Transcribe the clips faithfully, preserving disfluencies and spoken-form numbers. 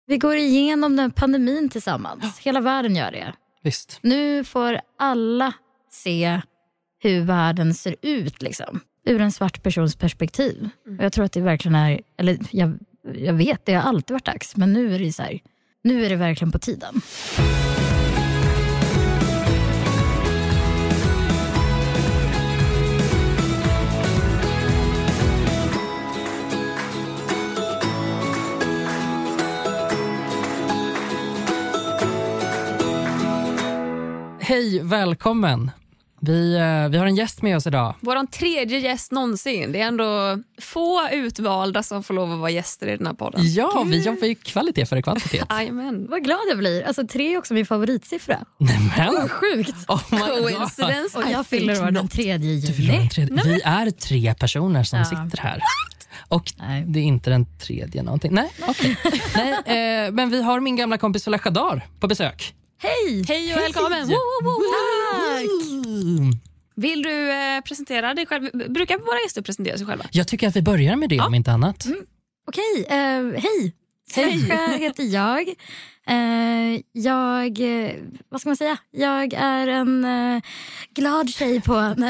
Vi går igenom den pandemin tillsammans. Ja. Hela världen gör det. Visst. Nu får alla se hur världen ser ut liksom. Ur en svart persons perspektiv. Mm. Och jag tror att det verkligen är, eller jag, jag vet, det har alltid varit dags. Men nu är det så här, nu är det verkligen på tiden. Hej, välkommen. Vi, vi har en gäst med oss idag. Vår tredje gäst någonsin. Det är ändå få utvalda som får lov att vara gäster i den här podden. Ja, vi jobbar ju kvalitet för kvantitet. Amen. Vad glad jag blir. Alltså tre är också min favoritsiffra. Nämen. Vad sjukt. Oh Coincidence. Och jag fyller år den tredje juli. Tredje. Vi är tre personer som ja. sitter här. Och Nej. det är inte den tredje någonting. Nej, okej. Okay. Nej, eh, men vi har min gamla kompis Sola Khadar på besök. Hej! Hej och välkommen! Hej. Woo, woo, woo. Tack! Vill du eh, presentera dig själv? Brukar våra gäster presentera sig själva? Jag tycker att vi börjar med det ja. om inte annat. Mm. Okej, okay, uh, hej! Hej heter jag. Uh, jag, uh, vad ska man säga? Jag är en uh, glad tjej på... um,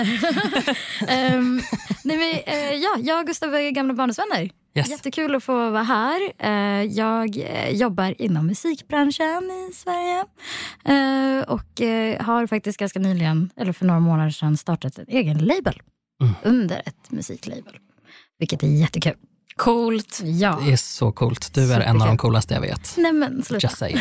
nej, men, uh, ja, jag och Gustav är gamla barndomsvänner. Yes. Jättekul att få vara här. Uh, jag uh, jobbar inom musikbranschen i Sverige. Uh, och uh, har faktiskt ganska nyligen, eller för några månader sedan, startat en egen label. Mm. Under ett musiklabel. Vilket är jättekul. Coolt. Ja. Det är så coolt. Du är Super en av de coolaste jag vet. Nej men sluta. Just saying.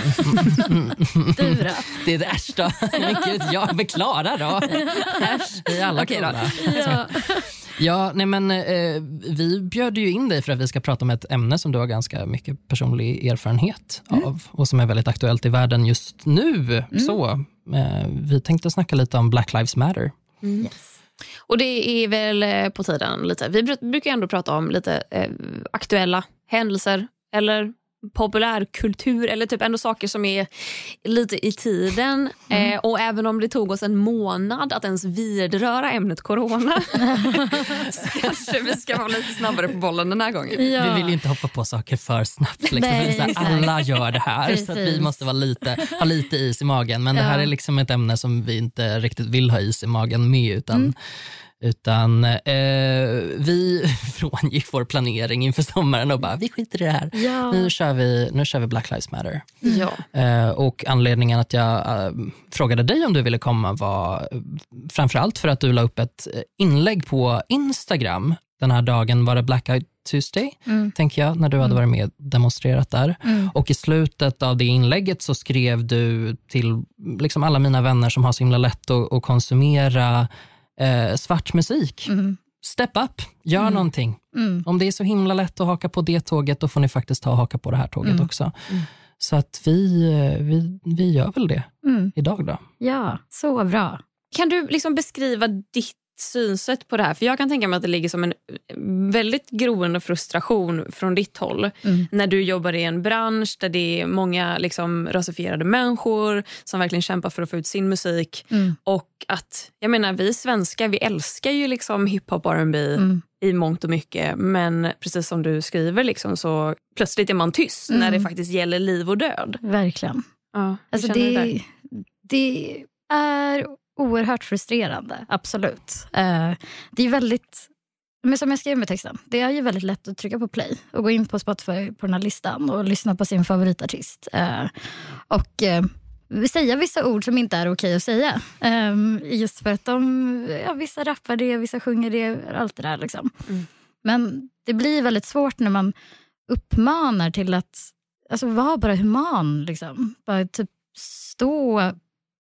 Du då? Det är det ärssta. Gud, jag beklarar då. Äsch. Vi är alla okay, coola. Ja. Ja, nej men eh, vi bjöd ju in dig för att vi ska prata om ett ämne som du har ganska mycket personlig erfarenhet mm. av. Och som är väldigt aktuellt i världen just nu. Mm. Så eh, vi tänkte snacka lite om Black Lives Matter. Mm. Yes. Och det är väl på tiden lite. Vi brukar ändå prata om lite eh, aktuella händelser eller populärkultur eller typ ändå saker som är lite i tiden. Mm. Eh, och även om det tog oss en månad att ens vidröra ämnet corona så kanske vi ska vara lite snabbare på bollen den här gången. Ja. Vi vill ju inte hoppa på saker för snabbt. Liksom. Nej, här, alla gör det här. Precis. Så att vi måste vara lite, ha lite is i magen. Men ja. det här är liksom ett ämne som vi inte riktigt vill ha is i magen med utan mm. Utan eh, vi frångick vår planering inför sommaren och bara, vi skiter i det här. Ja. Nu, kör vi, nu kör vi Black Lives Matter. Ja. Eh, och anledningen att jag eh, frågade dig om du ville komma var framförallt för att du la upp ett inlägg på Instagram. Den här dagen var det Black Eyed Tuesday, mm. tänker jag, när du hade varit med och demonstrerat där. Mm. Och i slutet av det inlägget så skrev du till liksom alla mina vänner som har så himla lätt att, att konsumera Eh, svart musik. Mm. Step up, gör mm. någonting. Mm. Om det är så himla lätt att haka på det tåget, då får ni faktiskt ta och haka på det här tåget mm. också. Mm. Så att vi, vi, vi gör väl det mm. idag då. Ja, så bra. Kan du liksom beskriva ditt synsätt på det här? För jag kan tänka mig att det ligger som en väldigt groende frustration från ditt håll. Mm. När du jobbar i en bransch där det är många liksom rasifierade människor som verkligen kämpar för att få ut sin musik. Mm. Och att, jag menar, vi svenskar, vi älskar ju liksom hiphop och R and B mm. i mångt och mycket. Men precis som du skriver liksom, så plötsligt är man tyst mm. när det faktiskt gäller liv och död. Verkligen. Ja, alltså det, det, det är oerhört frustrerande, absolut. Uh, det är väldigt, men som jag skrev med texten, det är ju väldigt lätt att trycka på play och gå in på Spotify på den här listan och lyssna på sin favoritartist. Uh, och uh, säga vissa ord som inte är okej att säga. Um, just för att de, ja, vissa rappar det, vissa sjunger det, allt det där liksom. Mm. Men det blir väldigt svårt när man uppmanar till att, alltså vara bara human liksom. Bara typ stå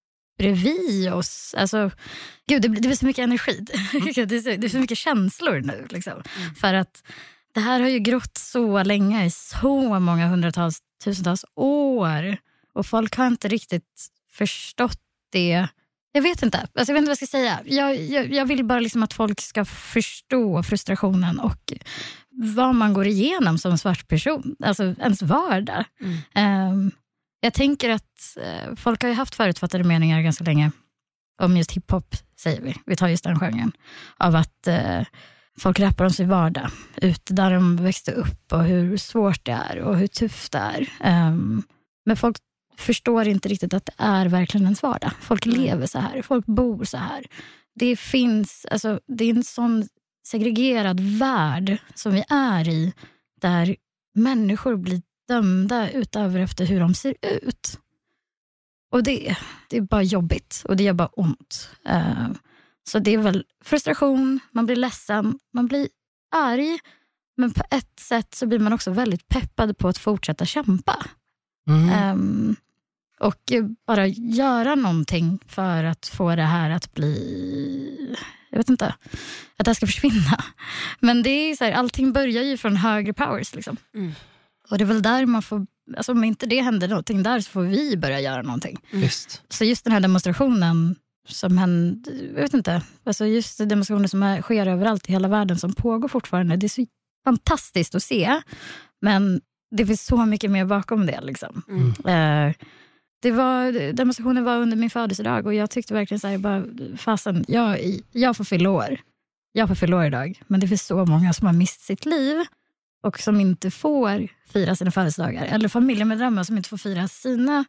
bredvid oss. Alltså, gud, det, det blir så mycket energi. Mm. det, är så, det är så mycket känslor nu. Liksom. Mm. För att det här har ju grott så länge, i så många hundratals, tusentals år. Och folk har inte riktigt förstått det. Jag vet inte. Alltså, jag vet inte vad jag ska säga. Jag, jag, jag vill bara liksom att folk ska förstå frustrationen och vad man går igenom som svart person. Alltså ens vardag. Mm. Um, Jag tänker att eh, folk har ju haft förutfattade meningar ganska länge om just hiphop, säger vi. Vi tar just den genren. Av att eh, folk rappar om sin vardag. Ute där de växte upp och hur svårt det är och hur tufft det är. Um, men folk förstår inte riktigt att det är verkligen ens vardag. Folk mm. lever så här, folk bor så här. Det finns, alltså, det är en sån segregerad värld som vi är i, där människor blir dömda utöver efter hur de ser ut. Och det, det är bara jobbigt och det gör bara ont. Uh, så det är väl frustration, man blir ledsen, man blir arg, men på ett sätt så blir man också väldigt peppad på att fortsätta kämpa. Mm. Um, och bara göra någonting för att få det här att bli, jag vet inte, att det här ska försvinna. Men det är så här, allting börjar ju från högre powers liksom. Mm. Och det är väl där man får, alltså om inte det händer någonting där så får vi börja göra någonting. Mm. Just. Så just den här demonstrationen som hände, jag vet inte, alltså just demonstrationer som är, sker överallt i hela världen som pågår fortfarande, det är så fantastiskt att se. Men det finns så mycket mer bakom det liksom. Mm. Uh, det var, demonstrationen var under min födelsedag och jag tyckte verkligen så här, bara, fasen, jag, jag får fylla år. Jag får fylla år idag. Men det finns så många som har mist sitt liv och som inte får fira sina födelsedagar. Eller familjemedlemmar som inte får fira sina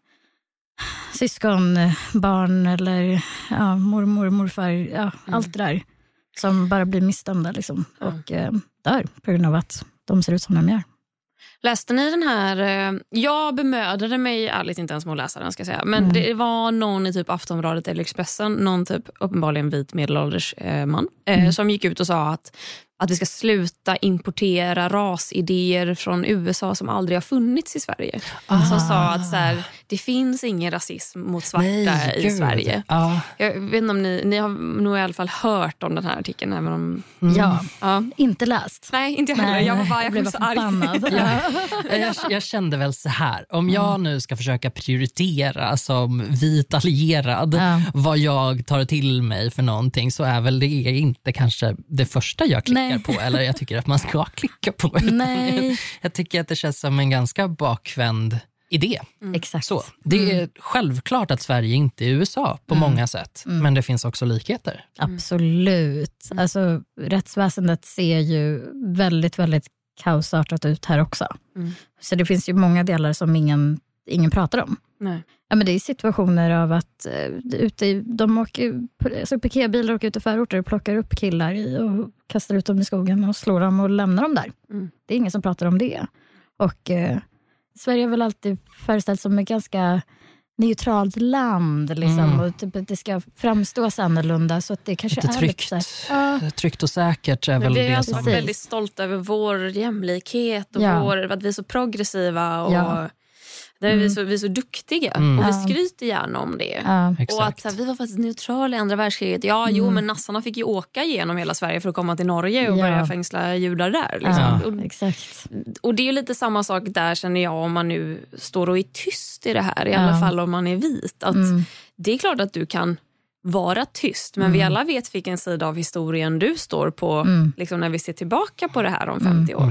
syskon, barn eller ja, mormor, morfar, ja, mm. allt det där. Som bara blir missdömda liksom. Mm. Och eh, dör på grund av att de ser ut som de gör. Läste ni den här? Jag bemödade mig ärligt inte ens med att läsa den, ska jag säga. Men mm. det var någon i typ Aftonbladet eller Expressen, någon typ uppenbarligen vit medelålders eh, man, eh, mm. som gick ut och sa att, att vi ska sluta importera rasidéer från U S A som aldrig har funnits i Sverige. Ah. Som sa att så här, det finns ingen rasism mot svarta Nej, i Gud. Sverige. Ah. Jag vet inte om ni, ni har nog i alla fall hört om den här artikeln. Även om, mm. ja, ja, inte läst. Nej, inte jag heller. Jag var bara, jag, jag blev så arg. jag, jag, jag kände väl så här, om jag nu ska försöka prioritera som vit allierad ja. vad jag tar till mig för någonting, så är väl det inte kanske det första jag klickar Nej. på, eller jag tycker att man ska klicka på. Nej. Jag tycker att det känns som en ganska bakvänd idé. Mm. Exakt. Så, det är mm. självklart att Sverige inte är U S A på mm. många sätt, mm. men det finns också likheter. Absolut. Mm. Alltså, rättsväsendet ser ju väldigt, väldigt kaosartat ut här också. Mm. Så det finns ju många delar som ingen, ingen pratar om. Nej. Ja, men det är situationer av att uh, ute i, de åker, alltså parkerbilar åker ut i förorter och plockar upp killar i och kastar ut dem i skogen och slår dem och lämnar dem där. Mm. Det är ingen som pratar om det. Och uh, Sverige är väl alltid föreställt som ett ganska neutralt land liksom, mm. och typ att det ska framstå så annorlunda, så att det kanske lite är tryggt, lite uh. tryggt och säkert är väl vi det har som... varit väldigt stolta över vår jämlikhet och ja. vår, att vi är så progressiva och ja. där är vi, så, vi är så duktiga mm. och vi skryter gärna om det. Ja. Och att så här, vi var faktiskt neutrala i andra världskriget. Ja, mm. jo, men nassarna fick ju åka igenom hela Sverige för att komma till Norge och ja. börja fängsla judar där. Liksom. Ja, och, exakt. Och det är ju lite samma sak där, känner jag, om man nu står och är tyst i det här. I alla ja. fall om man är vit. Att mm. det är klart att du kan vara tyst, men mm. vi alla vet vilken sida av historien du står på mm. liksom, när vi ser tillbaka på det här om femtio år. Mm.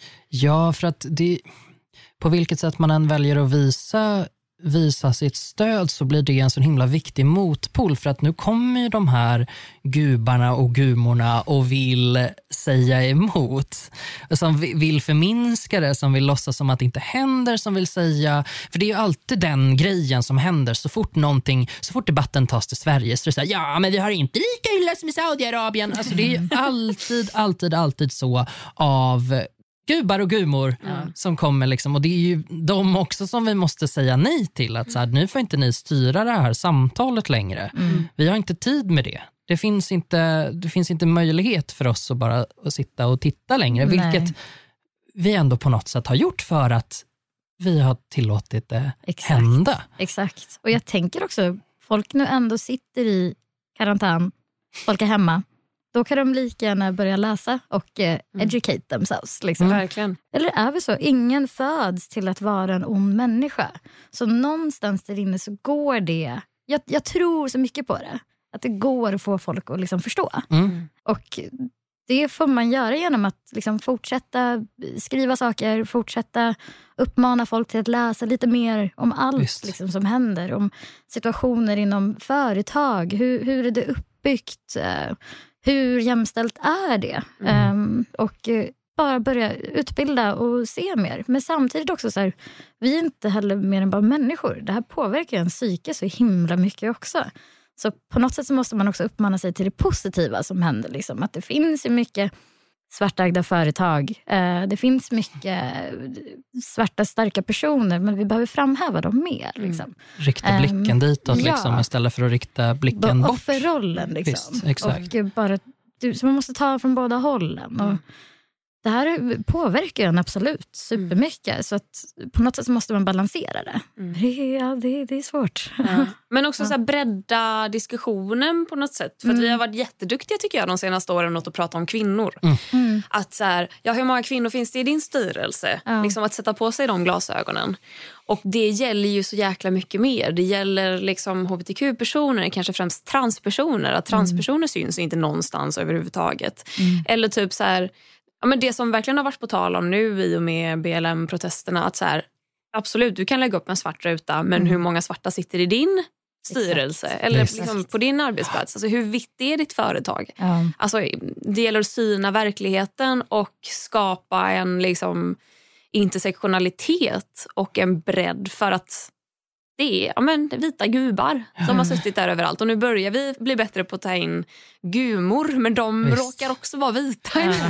Ja, för att det... På vilket sätt man än väljer att visa, visa sitt stöd, så blir det en så himla viktig motpol, för att nu kommer ju de här gubarna och gumorna och vill säga emot. Som vill förminska det, som vill låtsas som att det inte händer, som vill säga... För det är ju alltid den grejen som händer så fort någonting, så fort debatten tas till Sverige, så är det så här, ja men vi har inte lika illa som i Saudiarabien. Alltså det är ju alltid, alltid, alltid så av... gubar och gumor mm. som kommer liksom, och det är ju de också som vi måste säga nej till, att så här, nu får inte ni styra det här samtalet längre. Mm. Vi har inte tid med det. Det finns inte, det finns inte möjlighet för oss att bara att sitta och titta längre, nej. vilket vi ändå på något sätt har gjort för att vi har tillåtit det Exakt. hända. Exakt. Och jag tänker också, folk nu ändå sitter i karantän, folk är hemma. Då kan de lika gärna börja läsa och eh, educate mm. themselves. Liksom. Mm. Verkligen. Eller är vi så? Ingen föds till att vara en ond människa. Så någonstans där inne så går det. Jag, jag tror så mycket på det. Att det går att få folk att liksom förstå. Mm. Och det får man göra genom att liksom fortsätta skriva saker. Fortsätta uppmana folk till att läsa lite mer om allt liksom, som händer. Om situationer inom företag. Hur, hur är det uppbyggt? hur jämställt är det? Mm. Um, och uh, bara börja utbilda och se mer. Men samtidigt också så här, vi är inte heller mer än bara människor. Det här påverkar en psyke så himla mycket också. Så på något sätt så måste man också uppmana sig till det positiva som händer. Liksom. Att det finns ju mycket svartägda företag. Uh, det finns mycket svarta starka personer, men vi behöver framhäva dem mer. Liksom. Mm. Rikta blicken um, ditåt liksom, ja. Istället för att rikta blicken bort. Offerrollen liksom. Visst, exakt. Och bara, så man måste ta från båda hållen. Och det här påverkar en absolut supermycket. Mm. Så att på något sätt så måste man balansera det. Mm. Ja, det, det är svårt. Ja. Men också ja. så här bredda diskussionen på något sätt. För mm. att vi har varit jätteduktiga tycker jag de senaste åren åt att prata om kvinnor. Mm. Mm. Att så här, ja, hur många kvinnor finns det i din styrelse? Ja. Liksom att sätta på sig de glasögonen. Och det gäller ju så jäkla mycket mer. Det gäller liksom H B T Q-personer, kanske främst transpersoner. Att transpersoner mm. syns inte någonstans överhuvudtaget. Mm. Eller typ så här... Ja, men det som verkligen har varit på tal om nu i och med B L M-protesterna, att så här, absolut, du kan lägga upp en svart ruta, men mm. hur många svarta sitter i din styrelse? Exakt. Eller liksom på din arbetsplats? Alltså, hur vitt är ditt företag? Ja. Alltså, det gäller att syna verkligheten och skapa en liksom, intersektionalitet och en bredd för att det är ja, men, vita gubar som har suttit där överallt. Och nu börjar vi bli bättre på att ta in gumor, men de Visst. råkar också vara vita. Ja.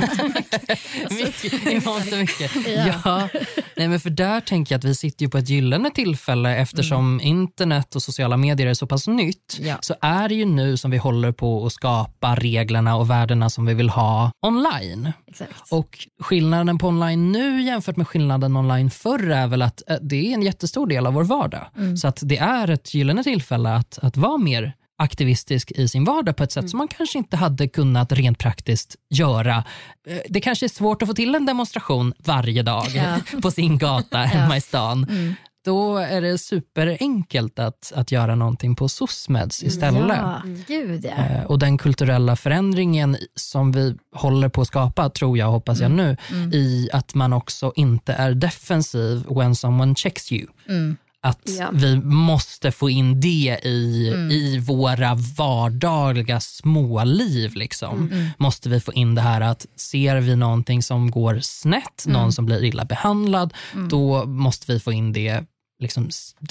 mycket, måste mycket. Ja. Ja. Nej, men för där tänker jag att vi sitter ju på ett gyllene tillfälle eftersom mm. internet och sociala medier är så pass nytt. Ja. Så är det ju nu som vi håller på att skapa reglerna och värdena som vi vill ha online. Exakt. Och skillnaden på online nu jämfört med skillnaden online förr är väl att det är en jättestor del av vår vardag. Mm. Så att det är ett gyllene tillfälle att, att vara mer aktivistisk i sin vardag på ett sätt mm. som man kanske inte hade kunnat rent praktiskt göra. Det kanske är svårt att få till en demonstration varje dag ja. på sin gata hemma ja. i stan. Mm. Då är det superenkelt att, att göra någonting på SOSMEDS istället. Ja, gud ja. Och den kulturella förändringen som vi håller på att skapa, tror jag, hoppas jag nu, mm. i att man också inte är defensiv when someone checks you. Mm. Att ja. vi måste få in det i, mm. i våra vardagliga småliv. Liksom. Mm. Måste vi få in det här att ser vi någonting som går snett, mm. någon som blir illa behandlad, mm. då måste vi få in det. Liksom,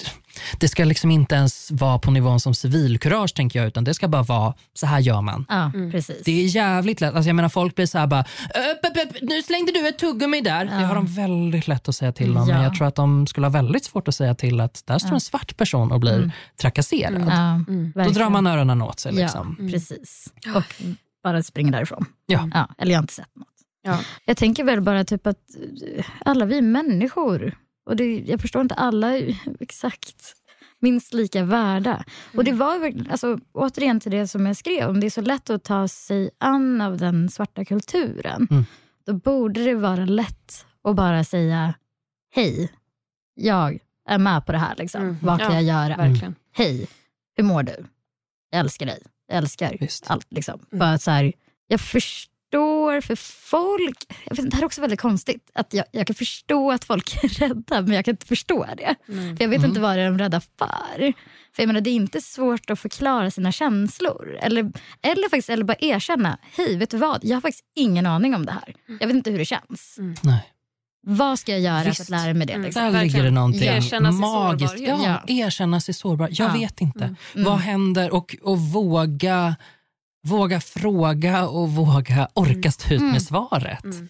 det ska liksom inte ens vara på nivån som civilkurage, tänker jag, utan det ska bara vara så här gör man. Ja, mm. precis. Det är jävligt lätt. Alltså jag menar, folk blir så här bara upp, upp, upp, nu slängde du ett tuggummi där. Ja. Det har de väldigt lätt att säga till om. Ja. Men jag tror att de skulle ha väldigt svårt att säga till att där står ja. en svart person och blir mm. trakasserad. Mm. Ja, mm. Då drar man öronen åt sig. Liksom. Ja, precis. Och bara springer därifrån. Ja. Ja, eller jag har inte sett något. Ja. Jag tänker väl bara typ att alla vi människor, och det, jag förstår inte alla exakt minst lika värda. Mm. Och det var alltså, återigen till det som jag skrev, om det är så lätt att ta sig an av den svarta kulturen, mm. då borde det vara lätt att bara säga hej, jag är med på det här. Liksom. Mm. Vad kan ja, jag göra? Verkligen. Hej, hur mår du? Jag älskar dig. Jag älskar Visst. allt. Liksom. Mm. Bara så här, jag förstår för folk, jag vet, det här är också väldigt konstigt att jag, jag kan förstå att folk är rädda, men jag kan inte förstå det. Mm. För jag vet mm. inte vad de är rädda för. För jag menar, det är inte svårt att förklara sina känslor eller, eller faktiskt eller bara erkänna, hej, vet du vad, jag har faktiskt ingen aning om det här. Jag vet inte hur det känns. Mm. Nej. Vad ska jag göra Visst. för att lära mig det? Liksom? Där ligger det någonting erkänna magiskt. Sig sårbar. Ja, ja, erkänna sig sårbar. Jag ja. vet inte. Mm. Mm. Vad händer? Och, och våga våga fråga och våga orka stå ut med mm. svaret. Mm.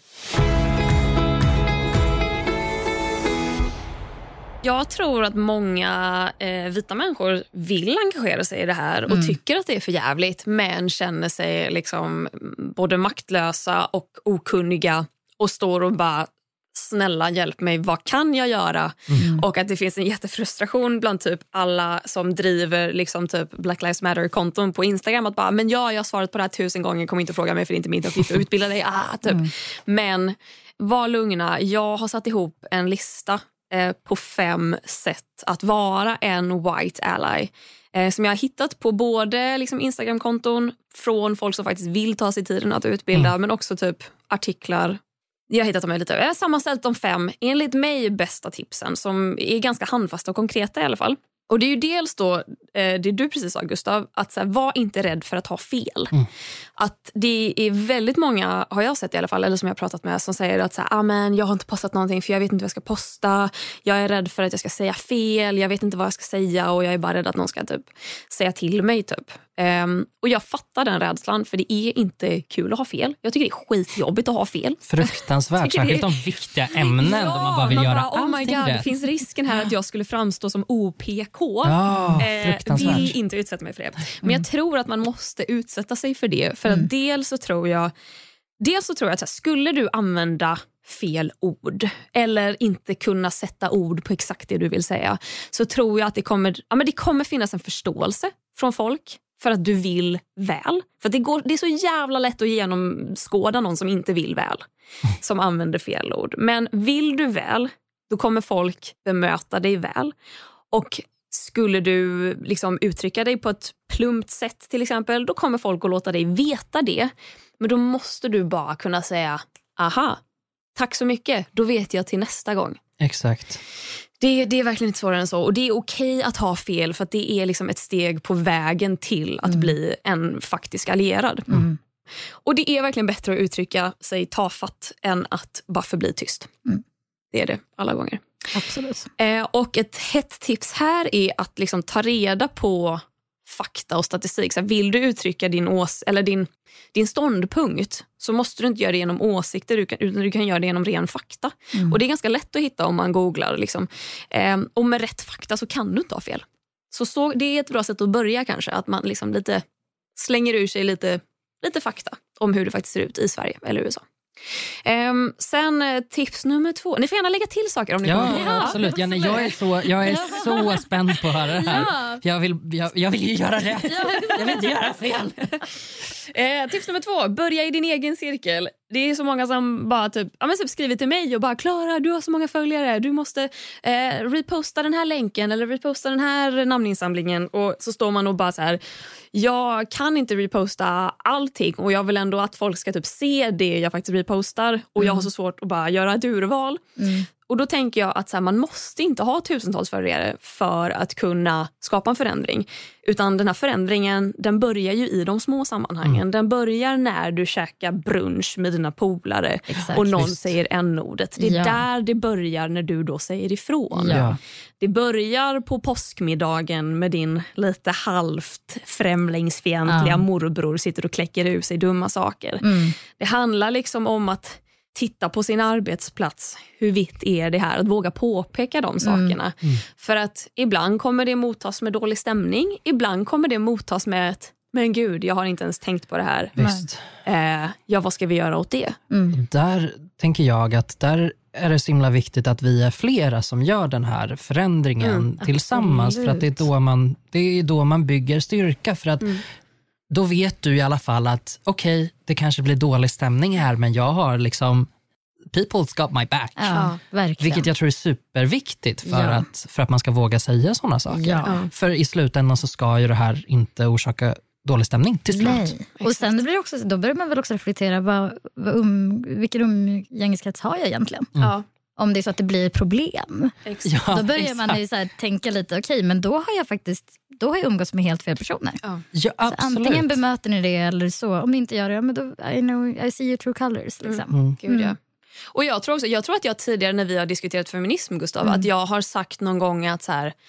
Jag tror att många eh, vita människor vill engagera sig i det här och mm. tycker att det är för jävligt, men känner sig liksom både maktlösa och okunniga och står och bara, snälla hjälp mig, vad kan jag göra? Mm. Och att det finns en jättefrustration bland typ alla som driver liksom typ Black Lives Matter-konton på Instagram, att bara, men ja, jag har svarat på det här tusen gånger, kom inte fråga mig för det är inte min uppgift att utbilda dig. Ah, typ. Mm. Men var lugna, jag har satt ihop en lista eh, på fem sätt att vara en white ally. Eh, som jag har hittat på både liksom Instagram-konton från folk som faktiskt vill ta sig tiden att utbilda, mm. men också typ artiklar. Jag har hittat dem lite. Jag har sammanställt de fem, enligt mig, bästa tipsen som är ganska handfasta och konkreta i alla fall. Och det är ju dels då, eh, det du precis sa Gustav, att så här, var inte rädd för att ha fel. Mm. Att det är väldigt många, har jag sett i alla fall, eller som jag har pratat med, som säger att så här, ah, men jag har inte postat någonting för jag vet inte vad jag ska posta. Jag är rädd för att jag ska säga fel, jag vet inte vad jag ska säga och jag är bara rädd att någon ska typ säga till mig typ. Um, och jag fattar den rädslan, för det är inte kul att ha fel. Jag tycker det är skitjobbigt att ha fel. Fruktansvärt, särskilt om viktiga ämnen ja, då man bara vill man göra bara, oh my God, rätt. Det finns risken här att jag skulle framstå som O P K. Ja, eh, vill inte utsätta mig för det. Men jag tror att man måste utsätta sig för det. För att mm. dels så tror jag Dels så tror jag att så här, skulle du använda fel ord eller inte kunna sätta ord på exakt det du vill säga, så tror jag att det kommer, ja, men det kommer finnas en förståelse från folk för att du vill väl. För att det, går, det är så jävla lätt att genomskåda någon som inte vill väl, som använder fel ord. Men vill du väl, då kommer folk bemöta dig väl. Och skulle du liksom uttrycka dig på ett plumpt sätt till exempel, då kommer folk att låta dig veta det. Men då måste du bara kunna säga, aha, tack så mycket, då vet jag till nästa gång. Exakt. Det, det är verkligen inte svårare än så. Och det är okej att ha fel, för att det är liksom ett steg på vägen till att mm. bli en faktisk allierad. Mm. Och det är verkligen bättre att uttrycka sig tafatt än att bara förbli tyst. Mm. Det är det alla gånger. Absolut. Eh, och ett hett tips här är att liksom ta reda på fakta och statistik. Så här, vill du uttrycka din, ås- eller din, din ståndpunkt, så måste du inte göra det genom åsikter, utan du kan göra det genom ren fakta. Mm. Och det är ganska lätt att hitta om man googlar. Liksom. Eh, och med rätt fakta så kan du inte ha fel. Så, så det är ett bra sätt att börja kanske, att man liksom lite slänger ur sig lite, lite fakta om hur det faktiskt ser ut i Sverige eller U S A. Um, sen tips nummer två. Ni får gärna lägga till saker om ni ja, kommer. Ja, absolut. Ja, nej, jag är så, jag är så spänd på att höra det här. Ja. Jag, vill, jag, jag vill ju göra rätt. Jag vill inte göra fel. Eh, tips nummer två. Börja i din egen cirkel. Det är så många som bara typ, ja, men typ skriver till mig och bara, Klara, du har så många följare. Du måste eh, reposta den här länken eller reposta den här namninsamlingen. Och så står man och bara så här, jag kan inte reposta allting och jag vill ändå att folk ska typ se det jag faktiskt repostar. Och mm. jag har så svårt att bara göra ett urval. Mm. Och då tänker jag att så här, man måste inte ha tusentals följare för att kunna skapa en förändring. Utan den här förändringen, den börjar ju i de små sammanhangen. Mm. Den börjar när du käkar brunch med dina polare. Exakt. Och någon Visst. säger n-ordet. Det är ja. där det börjar när du då säger ifrån. Ja. Det börjar på påskmiddagen med din lite halvt främlingsfientliga ja. morbror sitter och kläcker ur sig dumma saker. Mm. Det handlar liksom om att titta på sin arbetsplats. Hur vitt är det här? Att våga påpeka de sakerna. Mm. Mm. För att ibland kommer det mottas med dålig stämning. Ibland kommer det mottas med ett, men gud, jag har inte ens tänkt på det här. Visst. Eh, ja, vad ska vi göra åt det? Mm. Där tänker jag att där är det så himla viktigt att vi är flera som gör den här förändringen mm, tillsammans. Absolut. För att det är, då man, det är då man bygger styrka. För att mm. då vet du i alla fall att okej, okay, det kanske blir dålig stämning här, men jag har liksom people's got my back. Ja, verkligen. Vilket jag tror är superviktigt för, ja. att, för att man ska våga säga sådana saker. Ja. För i slutändan så ska ju det här inte orsaka dålig stämning till slut. Nej. Och sen blir det också, då börjar man väl också reflektera vad, vad um, vilken umgängeskrets har jag egentligen? Mm. Ja. Om det är så att det blir problem. Ja, då börjar exakt. man ju så här tänka lite, okej, okay, men då har jag faktiskt då har jag umgås med helt fel personer. Ja. Ja, så antingen bemöter ni det eller så. Om ni inte gör det, ja, men då I know I see your true colors liksom. Mm. Gud, ja. Och jag tror också, jag tror att jag tidigare när vi har diskuterat feminism, Gustav, mm. att jag har sagt någon gång att så här,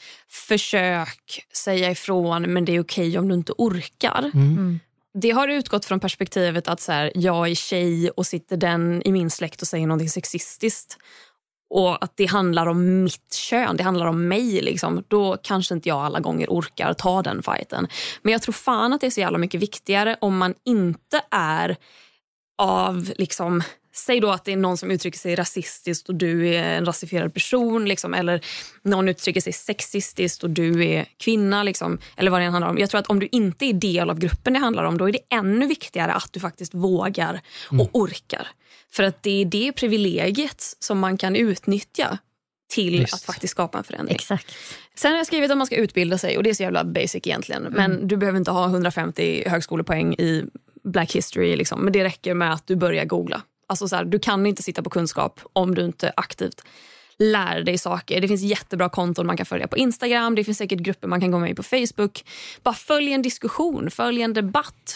försök säga ifrån, men det är okej om du inte orkar. Mm. Mm. Det har utgått från perspektivet att så här, jag är tjej och sitter den i min släkt och säger någonting sexistiskt. Och att det handlar om mitt kön, det handlar om mig liksom. Då kanske inte jag alla gånger orkar ta den fighten. Men jag tror fan att det är så jävla mycket viktigare om man inte är av liksom, säg då att det är någon som uttrycker sig rasistiskt och du är en rasifierad person liksom, eller någon uttrycker sig sexistiskt och du är kvinna liksom, eller vad det handlar om. Jag tror att om du inte är del av gruppen det handlar om, då är det ännu viktigare att du faktiskt vågar och mm. orkar. För att det är det privilegiet som man kan utnyttja till Just. att faktiskt skapa en förändring. Exakt. Sen har jag skrivit att man ska utbilda sig och det är så jävla basic egentligen. Mm. Men du behöver inte ha hundrafemtio högskolepoäng i Black History liksom. Men det räcker med att du börjar googla. Alltså så här, du kan inte sitta på kunskap om du inte aktivt lär dig saker. Det finns jättebra konton man kan följa på Instagram. Det finns säkert grupper man kan gå med i på Facebook. Bara följ en diskussion, följ en debatt.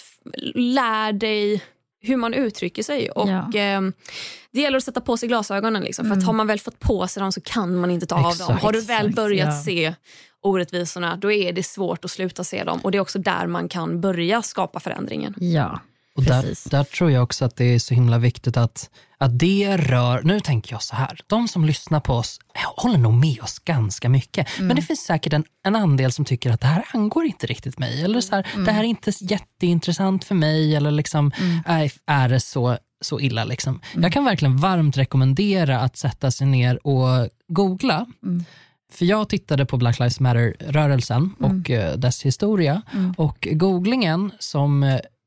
Lär dig hur man uttrycker sig. Och ja. eh, det gäller att sätta på sig glasögonen. Liksom, mm. För att har man väl fått på sig dem så kan man inte ta exakt, av dem. Har du väl börjat ja. se orättvisorna, då är det svårt att sluta se dem. Och det är också där man kan börja skapa förändringen. Ja. Och där, där tror jag också att det är så himla viktigt att, att det rör, nu tänker jag så här, de som lyssnar på oss håller nog med oss ganska mycket. Mm. Men det finns säkert en, en andel som tycker att det här angår inte riktigt mig. Eller så här, mm. det här är inte jätteintressant för mig. Eller liksom, mm. är, är det så, så illa liksom. Mm. Jag kan verkligen varmt rekommendera att sätta sig ner och googla. Mm. För jag tittade på Black Lives Matter-rörelsen mm. och uh, dess historia. Mm. Och googlingen som...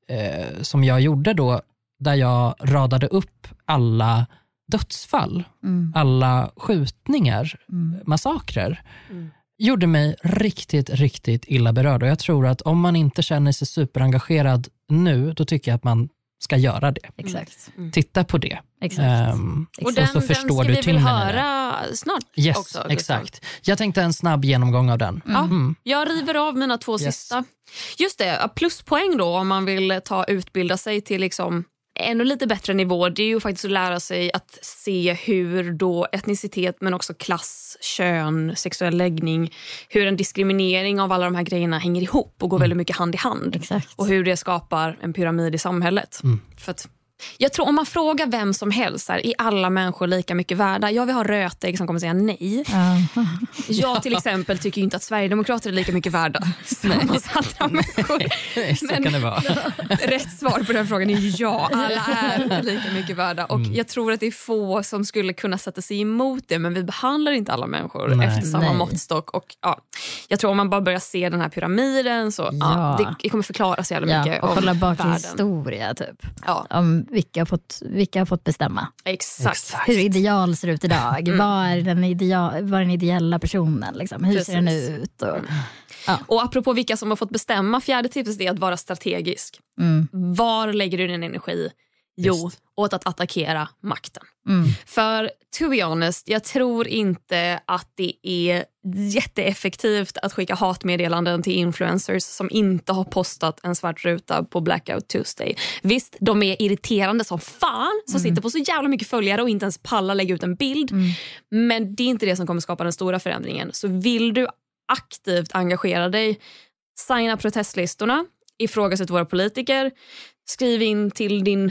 Eh, som jag gjorde då, där jag radade upp alla dödsfall, mm. alla skjutningar, mm. massakrer, mm. gjorde mig riktigt, riktigt illa berörd. Och jag tror att om man inte känner sig superengagerad nu, då tycker jag att man ska göra det. Exakt. Mm. Titta på det. Exakt. Um, och den, och så den förstår ska du vi väl höra det. Snart yes, också. Exakt. Jag tänkte en snabb genomgång av den. Mm. Ja, mm. Jag river av mina två yes. sista. Just det, pluspoäng då om man vill ta utbilda sig till liksom ännu lite bättre nivå. Det är ju faktiskt att lära sig att se hur då etnicitet men också klass, kön, sexuell läggning, hur en diskriminering av alla de här grejerna hänger ihop och går mm. väldigt mycket hand i hand. Exakt. Och hur det skapar en pyramid i samhället. Mm. För att jag tror om man frågar vem som helst här, är alla människor lika mycket värda? Jag vill ha rötägg som kommer säga nej. Uh. Jag till exempel tycker inte att Sverigedemokrater är lika mycket värda som andra människor. Så Men kan det vara. Rätt svar på den frågan är ja, alla är lika mycket värda. Och mm. jag tror att det är få som skulle kunna sätta sig emot det, men vi behandlar inte alla människor nej. efter samma nej. måttstock. Och ja, jag tror om man bara börjar se den här pyramiden så ja. Ja, det kommer förklara så jävla mycket ja, och kolla bak världen. Historia typ. Ja. Om vilka har fått, vilka har fått bestämma. Exakt. Exakt. Hur ideal ser ut idag. Mm. Vad är den, ideal, vad är den ideella personen? Liksom? Hur Precis. ser den ut? Och, mm. ja. och apropå vilka som har fått bestämma, fjärde tipset är att vara strategisk. Mm. Var lägger du din energi? Jo, Just. åt att attackera makten. Mm. För to be honest, jag tror inte att det är jätteeffektivt att skicka hatmeddelanden till influencers som inte har postat en svart ruta på Blackout Tuesday. Visst, de är irriterande som fan som mm. sitter på så jävla mycket följare och inte ens pallar lägga ut en bild. Mm. Men det är inte det som kommer skapa den stora förändringen. Så vill du aktivt engagera dig, signa protestlistorna, ifrågasätt våra politiker, skriv in till din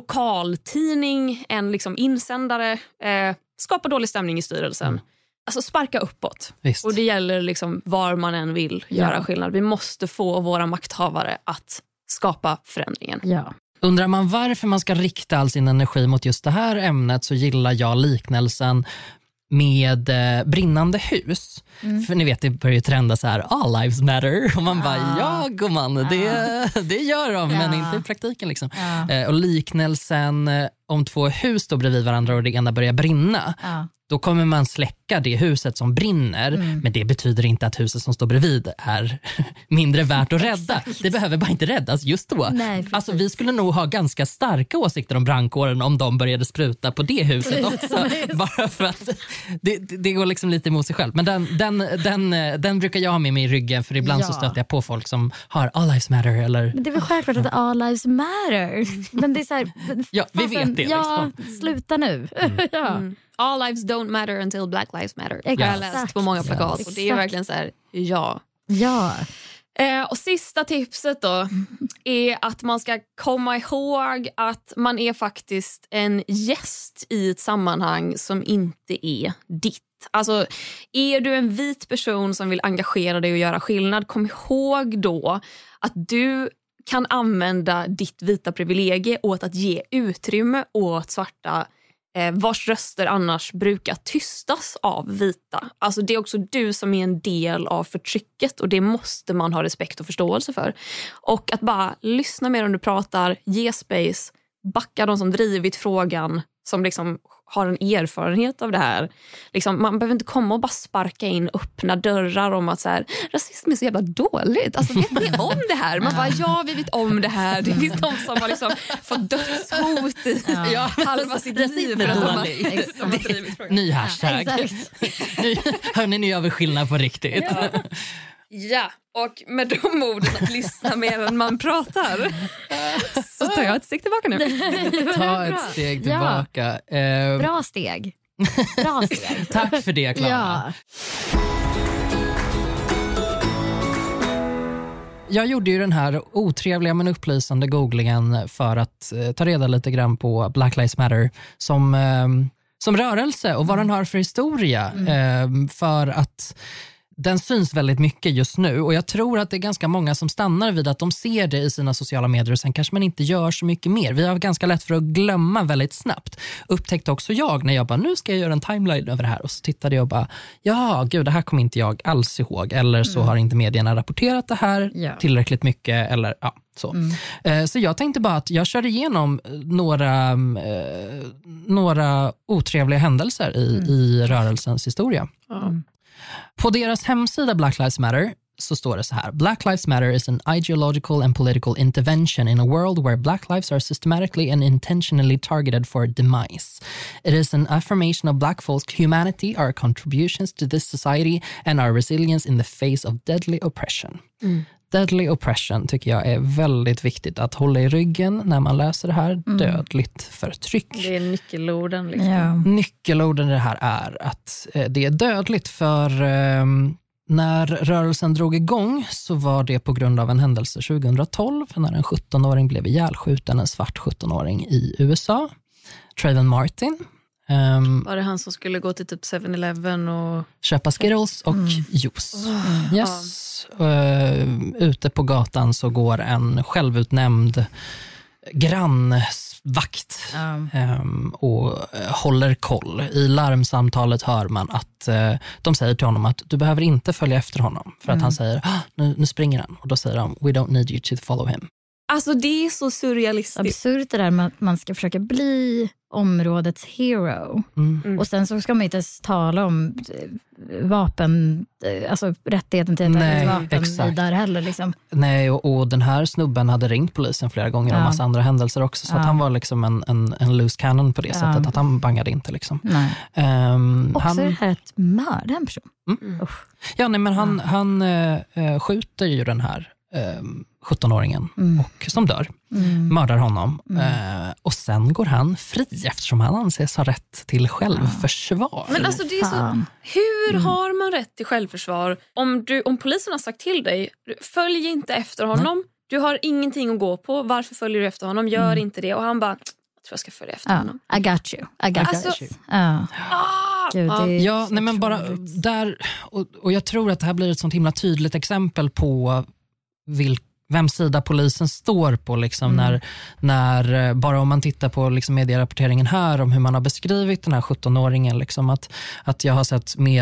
lokaltidning en liksom insändare, eh, skapa dålig stämning i styrelsen. Mm. Alltså sparka uppåt. Visst. Och det gäller liksom var man än vill ja. göra skillnad. Vi måste få våra makthavare att skapa förändringen. Ja. Undrar man varför man ska rikta all sin energi mot just det här ämnet, så gillar jag liknelsen med eh, brinnande hus. Mm. För ni vet, det börjar ju trenda så här, all lives matter. Och man ah. bara, ja gumman, ah. det, det gör de, ja. men inte i praktiken liksom. Ja. Eh, och liknelsen eh, om två hus står bredvid varandra och det ena börjar brinna. Ja. Då kommer man släcka det huset som brinner. Mm. Men det betyder inte att huset som står bredvid är mindre värt att rädda. Det behöver bara inte räddas just då. Nej, alltså vi skulle nog ha ganska starka åsikter om brandkåren om de började spruta på det huset också. Bara för att det, det går liksom lite emot sig själv. Men den, den, den, den brukar jag ha med mig i ryggen. För ibland ja. så stöter jag på folk som har all lives matter. Eller... Men det är väl självklart att all lives matter. Men det är så här, ja, vi vet det. Ja, liksom. sluta nu. Mm. ja. Mm. All lives don't matter until Black lives matter. Exakt. Jag har läst på många plakat. Och det är verkligen så här, ja. Ja. Eh, och sista tipset då är att man ska komma ihåg att man är faktiskt en gäst i ett sammanhang som inte är ditt. Alltså, är du en vit person som vill engagera dig och göra skillnad, kom ihåg då att du kan använda ditt vita privilegie åt att ge utrymme åt svarta eh, vars röster annars brukar tystas av vita. Alltså det är också du som är en del av förtrycket och det måste man ha respekt och förståelse för. Och att bara lyssna mer om du pratar, ge space, backa de som drivit frågan, som liksom har en erfarenhet av det här. Liksom, man behöver inte komma och bara sparka in öppna dörrar om att så här, rasism är så jävla dåligt. Alltså, vet ni om det här? Man bara, ja, vi vet om det här. Det finns de som har liksom fått dödshot i ja. halva sitt liv. För att de har, ny hashtag. ny, hörni, nu gör vi skillnad på riktigt. Ja. Ja, och med de orden att lyssna mer än man pratar så tar jag ett steg tillbaka nu. Ta ett steg tillbaka. Ja. Uh, Bra steg. Bra steg. Tack för det, Klara. Ja. Jag gjorde ju den här otrevliga men upplysande googlingen för att eh, ta reda lite grann på Black Lives Matter som, eh, som rörelse och vad den har för historia. Mm. Eh, för att den syns väldigt mycket just nu och jag tror att det är ganska många som stannar vid att de ser det i sina sociala medier och sen kanske man inte gör så mycket mer. Vi har ganska lätt för att glömma väldigt snabbt. Upptäckte också jag när jag bara, nu ska jag göra en timeline över det här och så tittade jag och bara, ja gud, det här kommer inte jag alls ihåg eller så mm. har inte medierna rapporterat det här ja. tillräckligt mycket eller ja, så. Mm. Så jag tänkte bara att jag körde igenom några, eh, några otrevliga händelser i, mm. i rörelsens historia. Mm. På deras hemsida Black Lives Matter så står det så här: Black Lives Matter is an ideological and political intervention in a world where black lives are systematically and intentionally targeted for demise. It is an affirmation of black folks' humanity, our contributions to this society and our resilience in the face of deadly oppression. Mm. Deadly oppression tycker jag är väldigt viktigt att hålla i ryggen när man läser det här. Mm. Dödligt förtryck. Det är nyckelorden. Liksom. Ja. Nyckelorden det här är att eh, det är dödligt för eh, när rörelsen drog igång så var det på grund av en händelse tjugohundratolv när en sjuttonåring blev ihjälskjuten, en svart sjuttonåring i U S A. Trayvon Martin. Um, var det han som skulle gå till typ seven eleven och köpa Skittles och mm. juice? Oh. Yes. Uh, ute på gatan så går en självutnämnd grannvakt mm. um, och håller koll. I larmsamtalet hör man att uh, de säger till honom att du behöver inte följa efter honom för mm. att han säger ah, nu, nu springer han och då säger de we don't need you to follow him. Alltså det är så surrealistiskt. Absurt det där med att man ska försöka bli områdets hero. Mm. Mm. Och sen så ska man inte ens tala om vapen, alltså rättigheten till ett vapen vidare heller. Liksom. Nej, och, och den här snubben hade ringt polisen flera gånger ja. och massa andra händelser också. Så ja. att han var liksom en, en, en loose cannon på det ja. sättet. Att han bangade inte liksom. Um, också han, det här att mörda en person. Mm. Ja, nej men han, ja. han uh, skjuter ju den här um, sjuttonåringen mm. och som dör, mm. mördar honom mm. eh, och sen går han fri eftersom han anses ha rätt till självförsvar. Men alltså det är så, hur mm. har man rätt till självförsvar om, du, om polisen har sagt till dig, följ inte efter honom, Nej. du har ingenting att gå på, varför följer du efter honom, gör mm. inte det, och han bara, jag tror jag ska följa efter uh, honom. I got you, I got alltså, you. Uh. Ah, Gud, det är ja, nej men bara där, och, och jag tror att det här blir ett sånt himla tydligt exempel på vilka vem sida polisen står på liksom, mm. när, när bara om man tittar på liksom, medierapporteringen här om hur man har beskrivit den här sjuttonåringen liksom, att, att jag har sett mer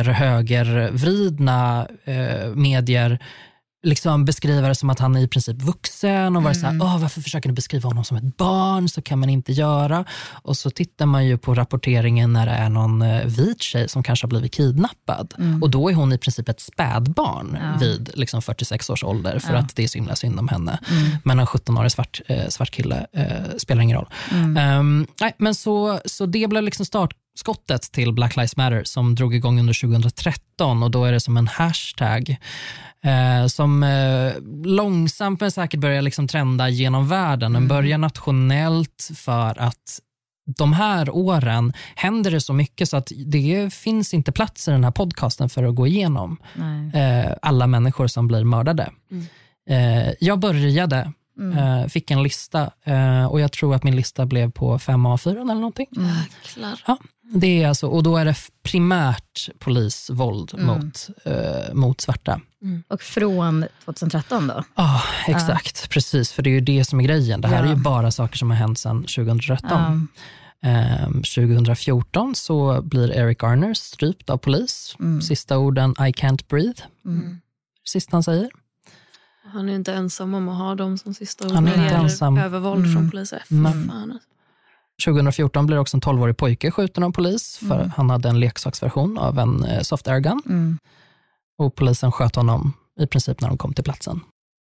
högervridna eh, medier liksom beskriva det som att han är i princip vuxen och var mm. så här, åh, varför försöker ni beskriva honom som ett barn, så kan man inte göra. Och så tittar man ju på rapporteringen när det är någon eh, vit tjej som kanske har blivit kidnappad mm. och då är hon i princip ett spädbarn ja. vid liksom fyrtiosex års ålder för ja. att det är så himla synd om henne. Mm. Men en sjuttonårig svart, eh, svart kille eh, spelar ingen roll. Mm. Um, nej, men så, så det blev liksom start skottet till Black Lives Matter som drog igång under tjugohundratretton och då är det som en hashtag eh, som eh, långsamt men säkert börjar liksom trenda genom världen. Den börjar nationellt för att de här åren händer det så mycket så att det finns inte plats i den här podcasten för att gå igenom eh, alla människor som blir mördade. Mm. Eh, jag började Mm. Uh, fick en lista uh, och jag tror att min lista blev på fem A fyra eller någonting. Mm. Ja, det är alltså, och då är det primärt polisvåld mm. mot, uh, mot svarta. Mm. Och från tjugohundratretton då? Ja, ah, exakt. Uh. Precis, för det är ju det som är grejen. Det här ja. är ju bara saker som har hänt sedan tjugohundratretton. Uh. Um, tjugohundrafjorton så blir Eric Garner strypt av polis. Mm. Sista orden, I can't breathe. Mm. Sista han säger. Han är inte ensam om att ha dem som sista ord han är inte ensam. Övervåld mm. från poliser. Men, Fan. tjugohundrafjorton blir också en tolvårig pojke skjuten av polis för mm. han hade en leksaksversion av en eh, soft airgun. Mm. Och polisen sköt honom i princip när de kom till platsen.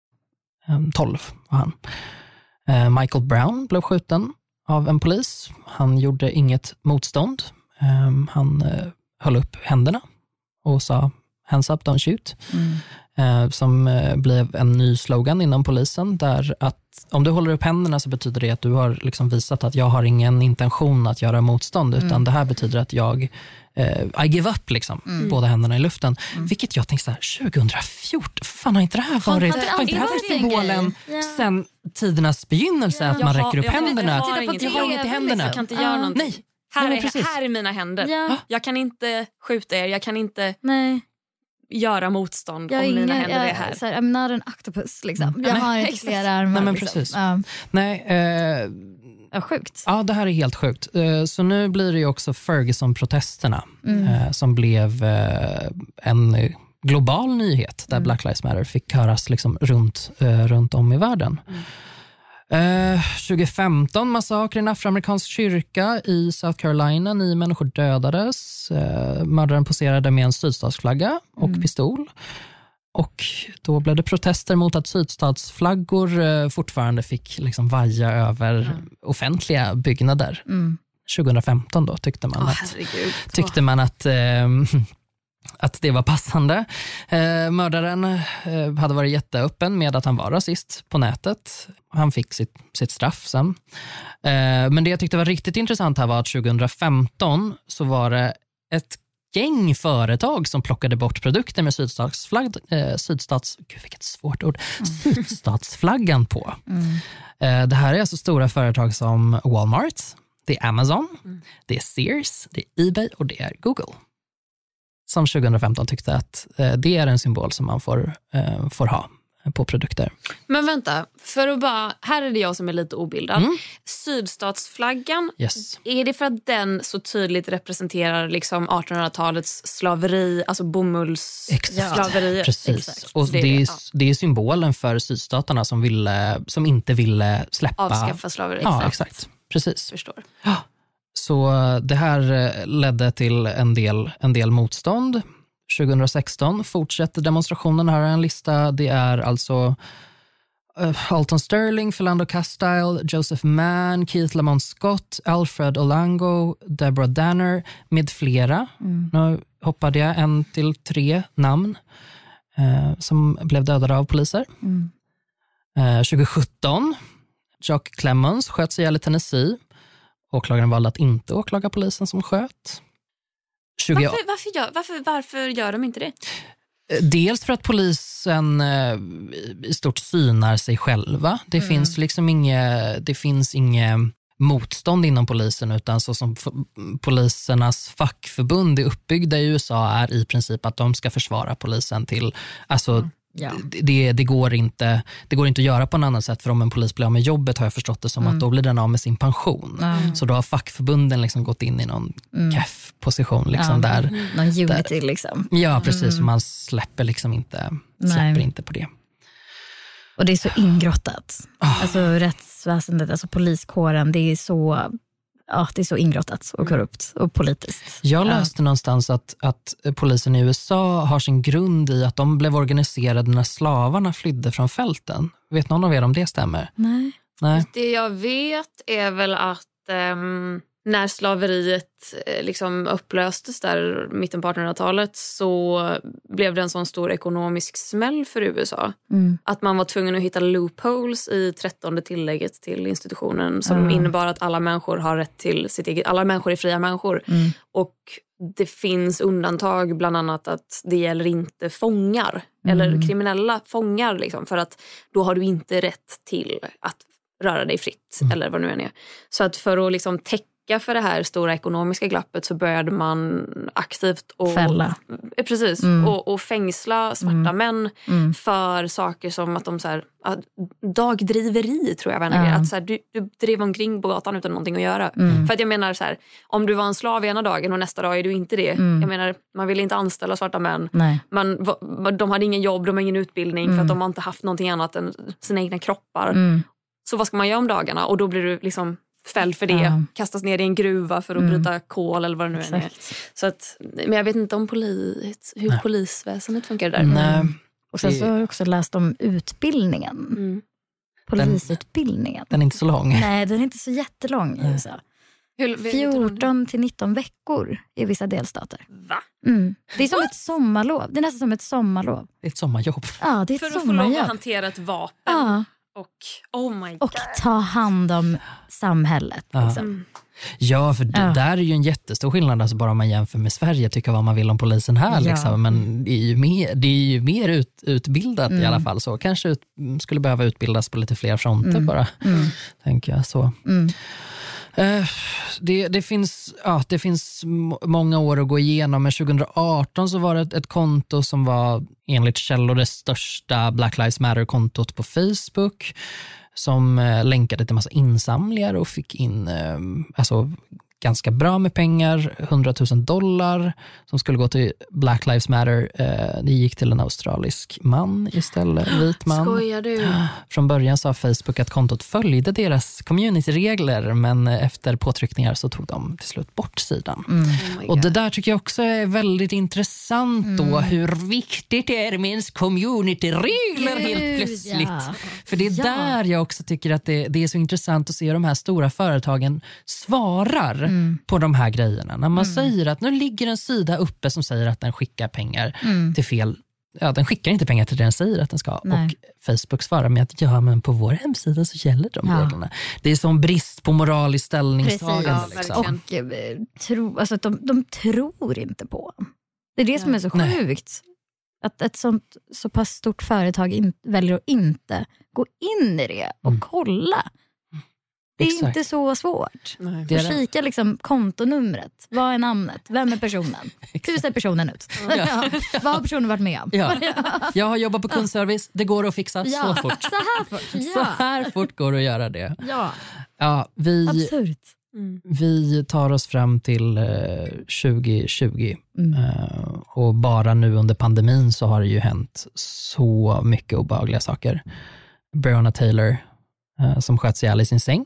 Um, tolv var han. Uh, Michael Brown blev skjuten av en polis. Han gjorde inget motstånd. Um, han uh, höll upp händerna och sa hands up, don't shoot. Mm. Uh, som uh, blev en ny slogan inom polisen där att om du håller upp händerna så betyder det att du har liksom visat att jag har ingen intention att göra motstånd utan mm. det här betyder att jag uh, I give up liksom, mm. båda händerna i luften. Mm. Vilket jag tänkte så här, tjugohundrafjorton, fan har inte det här varit, har inte det här varit symbolen ja. sen tidernas begynnelse ja. att man räcker upp jag händerna? Jag har, jag har inget, jag har inget i händerna. Jag kan inte göra uh, någonting. Nej. Här, nej, är, här är mina händer. Ja. Jag kan inte skjuta er, jag kan inte... Nej. göra motstånd jag om mina händer jag, är här. Så här, I'm not an octopus liksom. Mm. Jag har inte flera armar. Nej, men liksom. precis. Ja. Nej, eh, ja, sjukt. Ja, det här är helt sjukt. Eh, så nu blir det ju också Ferguson-protesterna mm. eh, som blev eh, en global nyhet där mm. Black Lives Matter fick höras liksom runt, eh, runt om i världen. Mm. Uh, tjugofemton massakern i en afroamerikansk kyrka i South Carolina. Nio människor dödades. Uh, mördaren poserade med en sydstatsflagga och mm. pistol. Och då blev det protester mot att sydstatsflaggor uh, fortfarande fick liksom vaja över mm. offentliga byggnader. Mm. tjugofemton då tyckte man oh, att, tyckte man att uh, att det var passande. Eh, mördaren eh, hade varit jätteöppen med att han var rasist på nätet. Han fick sitt, sitt straff sen. Eh, men det jag tyckte var riktigt intressant här var att tjugofemton så var det ett gäng företag som plockade bort produkter med sydstatsflagg, eh, sydstats, gud vilket svårt ord, mm. sydstatsflaggan på. Mm. Eh, det här är alltså stora företag som Walmart, det är Amazon, mm. det är Sears, det är eBay och det är Google. Som tjugofemton tyckte att eh, det är en symbol som man får, eh, får ha på produkter. Men vänta, för att bara, här är det jag som är lite obildad. Mm. Sydstatsflaggan, yes. är det för att den så tydligt representerar liksom artonhundratalets slaveri, alltså bomullsslaveri? Ja, precis. Exakt. Och det är, ja. det är symbolen för sydstaterna som, ville, som inte ville släppa... Avskaffa slaveri. Ja, exakt. Precis. Förstår. Ja. Så det här ledde till en del, en del motstånd. tjugohundrasexton fortsätter demonstrationen. Här är en lista. Det är alltså uh, Alton Sterling, Philando Castile, Joseph Mann, Keith Lamont Scott, Alfred Olango, Deborah Danner med flera. Mm. Nu hoppade jag en till tre namn uh, som blev dödade av poliser. Mm. Uh, tjugosjutton Jock Clemens sköts ihjäl i Tennessee. Åklagaren valde att inte åklaga polisen som sköt. tjugo... Varför, varför, gör, varför, varför gör de inte det? Dels för att polisen eh, i stort synar sig själva. Det mm. finns liksom inge, det finns inget motstånd inom polisen utan så som f- polisernas fackförbund är uppbyggda i U S A är i princip att de ska försvara polisen till... Alltså, mm. Ja. Det, det, går inte, det går inte att göra på en annan sätt för om en polis blir av med jobbet har jag förstått det som mm. att då blir den av med sin pension. Mm. Så då har fackförbunden liksom gått in i någon mm. keff position liksom ja, där. Någon unity där, liksom. Ja, precis. Mm. Man släpper liksom inte, släpper inte på det. Och det är så ingrottat. Oh. Alltså rättsväsendet, alltså poliskåren, det är så... Ja, det är så ingrottat och korrupt och politiskt. Jag läste ja. någonstans att, att polisen i U S A har sin grund i att de blev organiserade när slavarna flydde från fälten. Vet någon av er om det stämmer? Nej. Nej. Det jag vet är väl att um, när slaveriet liksom upplöstes där mitten på artonhundratalet så blev det en sån stor ekonomisk smäll för U S A. Mm. Att man var tvungen att hitta loopholes i trettonde tillägget till institutionen som mm. innebar att alla människor har rätt till sitt eget, alla människor är fria människor. Mm. Och det finns undantag, bland annat att det gäller inte fångar mm. eller kriminella fångar liksom, för att då har du inte rätt till att röra dig fritt mm. eller vad nu än är. Så att för att liksom täcka för det här stora ekonomiska glappet så började man aktivt och, fälla. Precis, mm. och, och fängsla svarta mm. män mm. för saker som att de så här, dagdriveri tror jag var en mm. att så här, du, du drev omkring på gatan utan någonting att göra. Mm. För att jag menar så här, om du var en slav ena dagen och nästa dag är du inte det. Mm. Jag menar, man ville inte anställa svarta män. Man, de hade ingen jobb, de har ingen utbildning mm. för att de har inte haft någonting annat än sina egna kroppar. Mm. Så vad ska man göra om dagarna? Och då blir du liksom fälld för det. Ja. Kastas ner i en gruva för att mm. bryta kol eller vad det nu än är. Så att, men jag vet inte om polis, hur Nej. polisväsendet funkar där. Nej. Och sen så har jag också läst om utbildningen. Mm. Polisutbildningen. Den, den är inte så lång. Nej, den är inte så jättelång i U S A. fjorton till nitton veckor i vissa delstater. Va? Mm. Det är som What? ett sommarlov. Det är nästan som ett sommarlov. Det är ett sommarjobb. Ja, det är ett För att sommarjobb. få lov att hantera ett vapen. Ja. Och, oh my God. Och ta hand om samhället. Ja, liksom. mm. ja för ja. det där är ju en jättestor skillnad. Alltså bara om man jämför med Sverige, tycker vad man vill om polisen här. Ja. Liksom. Men det är ju mer, det är ju mer ut, utbildat mm. i alla fall. Så kanske ut, skulle behöva utbildas på lite fler fronter mm. bara. Mm. Tänker jag så. Mm. Uh, det, det, finns, ja, det finns m- många år att gå igenom, men tjugo arton så var det ett, ett konto som var enligt källor det största Black Lives Matter-kontot på Facebook som uh, länkade till massa insamlingar och fick in uh, alltså, ganska bra med pengar, hundratusen dollar som skulle gå till Black Lives Matter. Uh, det gick till en australisk man istället, vit man. Skojar du? Från början sa Facebook att kontot följde deras communityregler, men efter påtryckningar så tog de till slut bort sidan. Mm. Oh och det där tycker jag också är väldigt intressant mm. då, hur viktigt det är med ens communityregler helt plötsligt. Ja. För det är ja. där jag också tycker att det, det är så intressant att se hur de här stora företagen svarar mm. på de här grejerna. När man mm. säger att nu ligger en sida uppe som säger att den skickar pengar mm. till fel. Ja, den skickar inte pengar till det den säger att den ska. Nej. Och Facebook svarar med att ja, men på vår hemsida så gäller de ja. reglerna. Det är som brist på moral i ställningstagande. Ja, liksom. Och eh, tro, alltså, de, de tror inte på. Det är det ja. som är så sjukt. Nej. Att ett sånt så pass stort företag in, väljer att inte gå in i det och mm. kolla. Det är Exakt. inte så svårt. Nej, det är att kika liksom kontonumret. Vad är namnet? Vem är personen? Hur ser personen ut? Ja. Vad har personen varit med om? Ja. Jag har jobbat på kundservice. Det går att fixa ja. så fort. Så här fort. Ja. Så här fort går det att göra det. Ja. Ja, vi, Absurt. Mm. Vi tar oss fram till uh, tjugo tjugo. Mm. Uh, och bara nu under pandemin så har det ju hänt så mycket obehagliga saker. Breonna Taylor uh, som sköts ihjäl i sin säng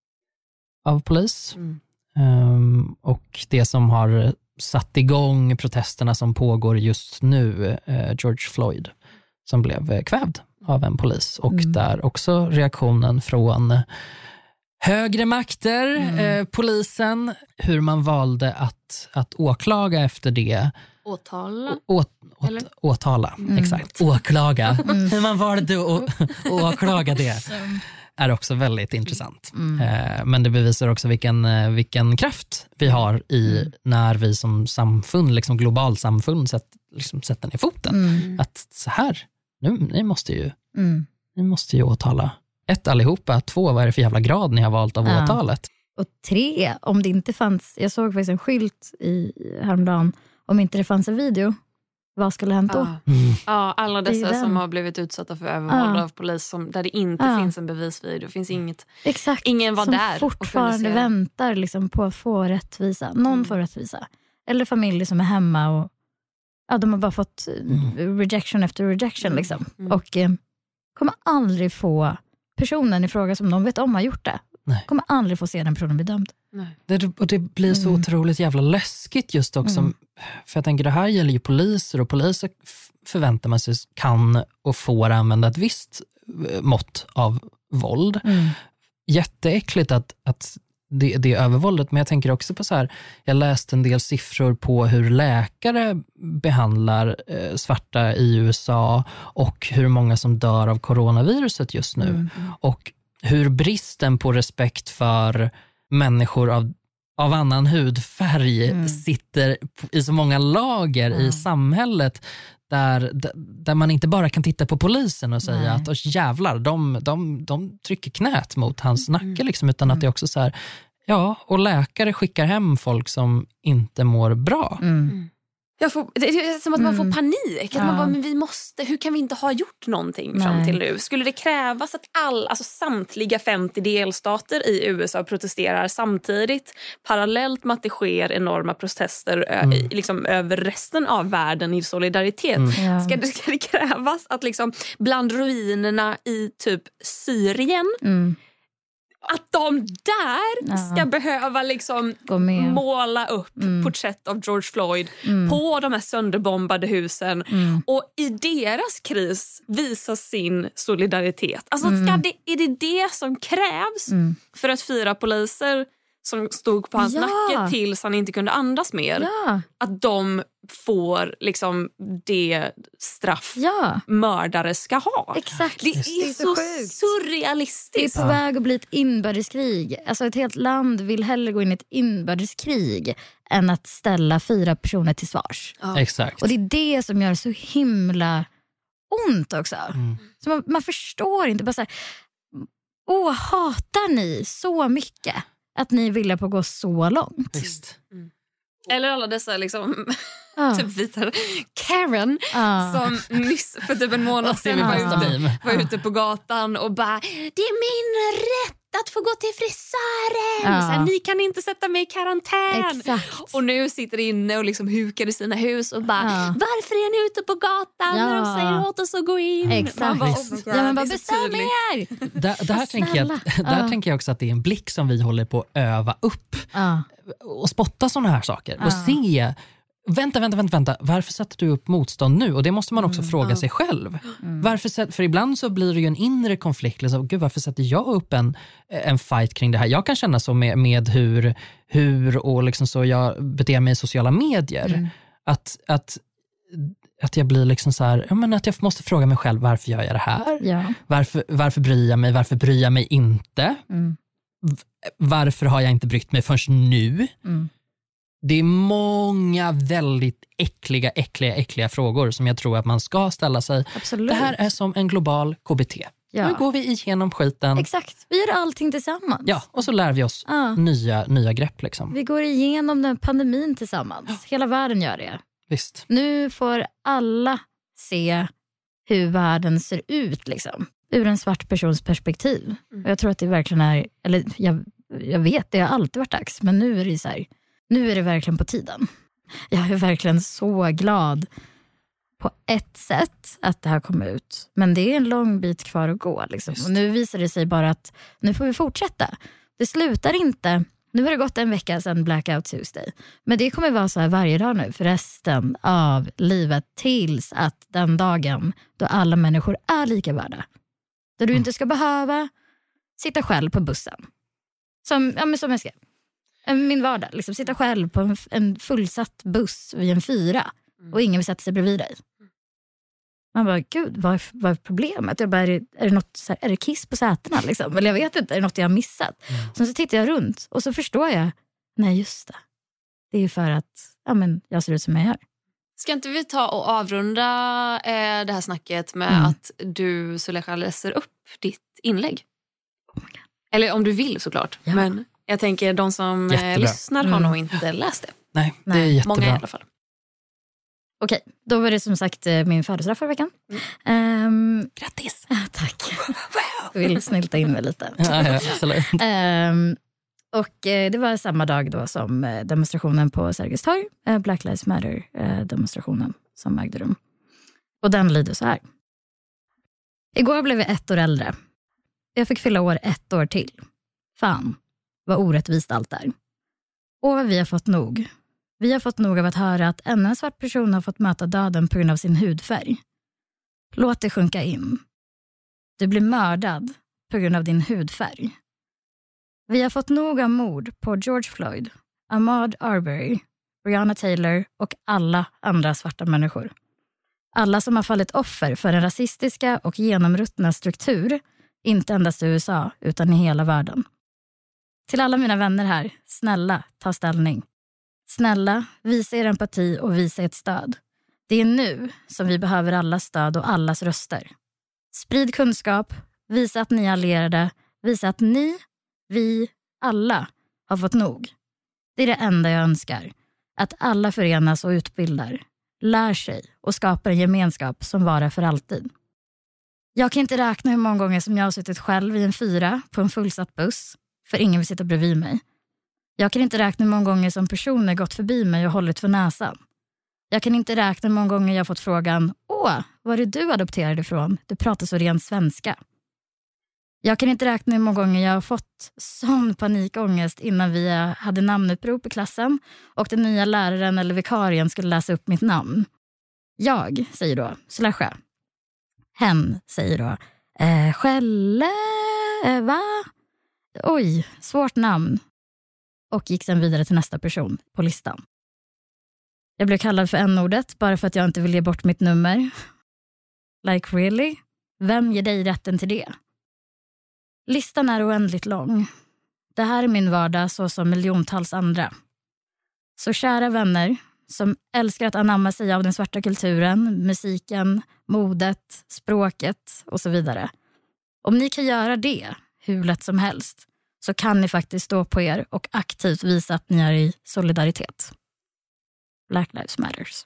av polis. Mm. Um, och det som har satt igång protesterna som pågår just nu, uh, George Floyd som blev uh, kvävd av en polis. Och mm. där också reaktionen från högre makter, mm. uh, polisen, hur man valde att, att åklaga efter det. Åtala? Å, å, å, åtala, mm. exakt. Åklaga. Mm. Hur man valde att åklaga det. Är också väldigt intressant. Mm. Eh, men det bevisar också vilken, vilken kraft vi har i mm. när vi som samfund, liksom globalt samfund, sätt, liksom sätter ner foten. Mm. Att så här, nu, ni måste ju mm. ni måste ju åtala. Ett, allihopa. Två, vad är det för jävla grad ni har valt av ja. åtalet? Och tre, om det inte fanns, jag såg faktiskt en skylt i häromdagen, om inte det fanns en video, vad skulle hända då? Ja, mm. ja alla dessa som har blivit utsatta för övervåld ja. av polis som, där det inte ja. finns en bevisvideo. Det finns inget. Exakt. Ingen var som där. Som fortfarande väntar liksom på att få rättvisa. Någon mm. får rättvisa. Eller familjer som är hemma och ja, de har bara fått mm. rejection efter rejection. Liksom. Mm. Och eh, kommer aldrig få personen i fråga som de vet om har gjort det. Nej. Kommer aldrig få se den personen bli dömd. Nej. Det, och det blir så mm. otroligt jävla läskigt just också. Mm. För jag tänker, det här gäller ju poliser, och poliser förväntar man sig kan och får använda ett visst mått av våld. Mm. Jätteäckligt att, att det, det är övervåldet, men jag tänker också på så här, jag läste en del siffror på hur läkare behandlar eh, svarta i U S A och hur många som dör av coronaviruset just nu. Mm. Och hur bristen på respekt för människor av, av annan hudfärg mm. sitter i så många lager mm. i samhället, där, där man inte bara kan titta på polisen och säga Nej. att jävlar, de, de, de trycker knät mot hans nacke, mm. liksom, utan mm. att det är också så här, ja, och läkare skickar hem folk som inte mår bra. Mm. Jag får, det är som att man mm. får panik. Att ja. man bara, men vi måste, hur kan vi inte ha gjort någonting Nej. fram till nu? Skulle det krävas att all, alltså samtliga femtio delstater i U S A protesterar samtidigt, parallellt med att det sker enorma protester mm. ö, liksom, över resten av världen i solidaritet? Mm. Ja. Ska, det, ska det krävas att liksom, bland ruinerna i typ Syrien mm. Att de där ska ja. behöva liksom måla upp mm. porträtt av George Floyd mm. på de här sönderbombade husen mm. och i deras kris visa sin solidaritet. Alltså mm. ska det, är det det som krävs mm. för att fyra poliser som stod på hans ja. nacke tills han inte kunde andas mer, ja. att de får liksom det straff ja. mördare ska ha. Exakt. Det är, det är så, så surrealistiskt. Det är på väg att bli ett inbördeskrig. Alltså ett helt land vill hellre gå in i ett inbördeskrig än att ställa fyra personer till svars. Ja. Exakt. Och det är det som gör så himla ont också. Mm. Så man, man förstår inte bara så här, åh, hatar ni så mycket att ni ville på gå så långt? Visst. Mm. Eller alla dessa liksom ah. typ vita Karen ah. som nyss för typ en månad sedan var, ute, var ute på gatan och bara, det är min rätt att få gå till frisören. Ah. Så här, ni kan inte sätta mig i karantän. Exakt. Och nu sitter inne och liksom hukar i sina hus och bara, ah. varför är ni ute på gatan ja. när de säger åt oss att gå in? Exakt. Man bara, oh ja, man bara bestäm er. Där, där, tänker jag, där ah. tänker jag också att det är en blick som vi håller på att öva upp. Ah. Och spotta såna här saker. Ah. Och se, vänta, vänta, vänta, vänta. Varför sätter du upp motstånd nu? Och det måste man också mm. fråga ah. sig själv. Mm. Varför, för ibland så blir det ju en inre konflikt. Liksom, Gud, varför sätter jag upp en, en fight kring det här? Jag kan känna så med, med hur, hur och liksom så jag beter mig i sociala medier. Mm. Att, att, att jag blir liksom så här, ja, men att jag måste fråga mig själv, varför gör jag det här? Ja. Varför, varför bryr jag mig? Varför bryr jag mig inte? Mm. Varför har jag inte brytt mig förrän nu? Mm. Det är många väldigt äckliga, äckliga, äckliga frågor som jag tror att man ska ställa sig. Absolut. Det här är som en global K B T. Ja. Nu går vi igenom skiten. Exakt, vi gör allting tillsammans. Ja, och så lär vi oss ah. nya, nya grepp. Liksom. Vi går igenom den pandemin tillsammans. Ja. Hela världen gör det. Visst. Nu får alla se hur världen ser ut liksom. Ur en svart persons perspektiv. Mm. Och jag tror att det verkligen är, eller jag, jag vet, det har alltid varit dags. Men nu är det så här, nu är det verkligen på tiden. Jag är verkligen så glad på ett sätt att det här kommer ut. Men det är en lång bit kvar att gå. Liksom. Och nu visar det sig bara att nu får vi fortsätta. Det slutar inte. Nu har det gått en vecka sedan Blackout Tuesday. Men det kommer vara så här varje dag nu för resten av livet. Tills att den dagen då alla människor är lika värda. Där du mm. inte ska behöva sitta själv på bussen. Som, ja, men som jag skrev. Min vardag. Liksom, sitta själv på en, en fullsatt buss vid en fyra. Och ingen vill sätta sig bredvid dig. Man bara, gud, vad är, vad är problemet? Jag bara, är, det, är, det något, så här, är det kiss på sätena? Liksom? Eller jag vet inte, är det något jag har missat? Mm. Sen så tittar jag runt och så förstår jag, nej just det. Det är ju för att ja, men jag ser ut som jag gör. Ska inte vi ta och avrunda eh, det här snacket med mm. att du, Zulekha, läser upp ditt inlägg? Oh my God. Eller om du vill såklart. Ja. Men jag tänker, de som eh, lyssnar har mm. nog inte läst det. Nej, det är jättebra. Många i alla fall. Okej, då var det som sagt min födelsedag förra veckan. Mm. Um, Grattis! Tack. Jag vill snylta in mig lite. Ja, ja, absolut. Um, och eh, det var samma dag då som eh, demonstrationen på Sergels torg. Eh, Black Lives Matter eh, demonstrationen som ägde rum. Och den lyder så här. Igår blev jag ett år äldre. Jag fick fylla år ett år till. Fan, vad orättvist allt är. Och vad vi har fått nog. Vi har fått nog av att höra att ännu en svart person har fått möta döden på grund av sin hudfärg. Låt det sjunka in. Du blir mördad på grund av din hudfärg. Vi har fått nog av mord på George Floyd, Ahmaud Arbery, Breonna Taylor och alla andra svarta människor. Alla som har fallit offer för den rasistiska och genomruttna struktur, inte endast i U S A utan i hela världen. Till alla mina vänner här, snälla ta ställning. Snälla, visa er empati och visa ert stöd. Det är nu som vi behöver allas stöd och allas röster. Sprid kunskap, visa att ni är allierade, visa att ni, vi, alla har fått nog. Det är det enda jag önskar. Att alla förenas och utbildar, lär sig och skapar en gemenskap som varar för alltid. Jag kan inte räkna hur många gånger som jag har suttit själv i en fyra på en fullsatt buss, för ingen vill sitta bredvid mig. Jag kan inte räkna hur många gånger som personer gått förbi mig och hållit för näsan. Jag kan inte räkna hur många gånger jag fått frågan, åh, var är du adopterad ifrån? Du pratar så ren svenska. Jag kan inte räkna hur många gånger jag har fått sån panikångest innan vi hade namnupprop i klassen och den nya läraren eller vikarien skulle läsa upp mitt namn. Jag säger då slasha. Hen säger då eh, Skälle, eh, va? Oj, svårt namn. Och gick sen vidare till nästa person på listan. Jag blev kallad för n-ordet bara för att jag inte vill ge bort mitt nummer. Like really? Vem ger dig rätten till det? Listan är oändligt lång. Det här är min vardag så som miljontals andra. Så kära vänner som älskar att anamma sig av den svarta kulturen, musiken, modet, språket och så vidare. Om ni kan göra det hur lätt som helst så kan ni faktiskt stå på er och aktivt visa att ni är i solidaritet. Black Lives Matters.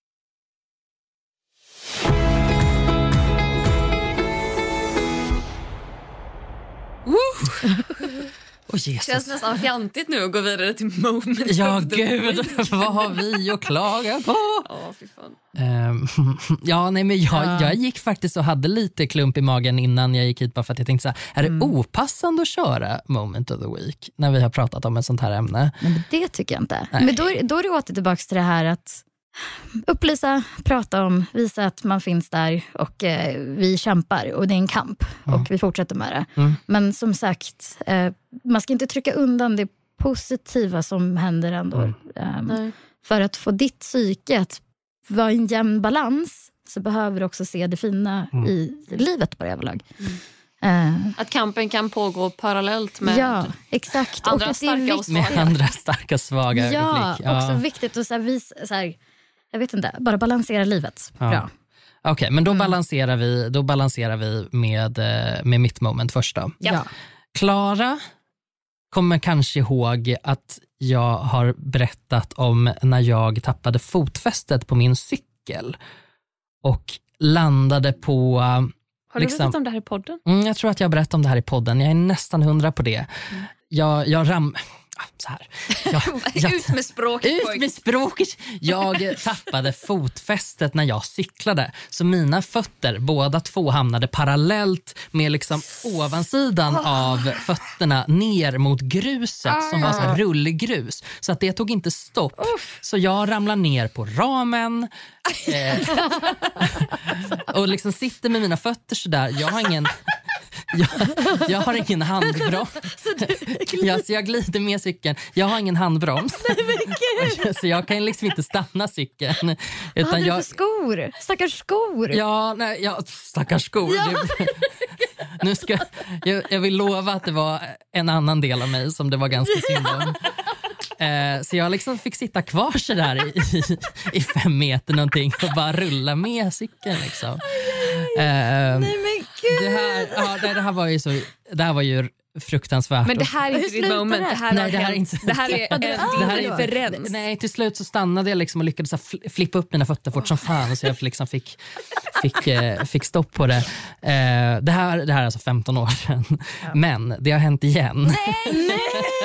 Oh, Jesus. Känns nästan fjantigt nu att gå vidare till moment. Ja, gud, vad har vi att klaga på? Ja, fy fan. Um, ja, nej, men jag, Ja. jag gick faktiskt och hade lite klump i magen innan jag gick hit bara för att jag tänkte så här, är det Mm. opassande att köra moment of the week när vi har pratat om ett sånt här ämne? Men det tycker jag inte. Nej. Men då, då är det åter tillbaka till det här att upplysa, prata om, visa att man finns där och eh, vi kämpar och det är en kamp Mm. och vi fortsätter med det. Mm. Men som sagt, eh, man ska inte trycka undan det positiva som händer ändå. Mm. Ehm, Nej. för att få ditt psyke att vara i en jämn balans så behöver du också se det fina Mm. i livet på det överlag. Mm. Eh, Att kampen kan pågå parallellt med ja, exakt. andra och att det är starka och viktigt- Med svaga. andra starka, svaga Ja, ögonblick. också viktigt att så här, visa, så här, jag vet inte, bara balansera livet. Ja. Bra. Okej, men då Mm. balanserar vi, då balanserar vi med, eh, med mitt moment först då. Ja. Klara kommer kanske ihåg att jag har berättat om när jag tappade fotfästet på min cykel och landade på... Har du liksom, berättat om det här i podden? mm, jag tror att jag berättade om det här i podden. Jag är nästan hundra på det. Mm. Jag, jag ram... ah, Så här. Jag, jag, Ut med språket, Ut pojk. med språket. Jag tappade fotfästet när jag cyklade. Så mina fötter, båda två, hamnade parallellt med liksom ovansidan av fötterna ner mot gruset som var så här rullgrus. Så att det tog inte stopp. Så jag ramlade ner på ramen. Eh, och liksom sitter med mina fötter så där. Jag har ingen... Jag, jag har ingen handbroms. jag, så jag glider med cykeln. Jag har ingen handbroms. Så jag kan liksom inte stanna cykeln. Vad Utan hade du jag, för skor? Stackars skor. ja, nej, ja, stackars skor. Det, nu ska, jag, jag vill lova att det var en annan del av mig som det var ganska synd om. Eh, så jag liksom fick sitta kvar så där i, i, i fem meter någonting och bara rulla med cykeln liksom. Eh, Nej men gud. det här, ja, det, det här var ju så, det här var ju fruktansvärt. Men det här är Hur inte ditt slutar moment. det? Det här, Nej, har det här är hänt. inte- Det här är en Det här är- referens. Nej, till slut så stannade jag liksom och lyckades så fl- flippa upp mina fötter fort som fan så jag liksom fick, fick, eh, fick stopp på det. Eh, det, här, det här är alltså femton år sedan. Men det har hänt igen. Nej!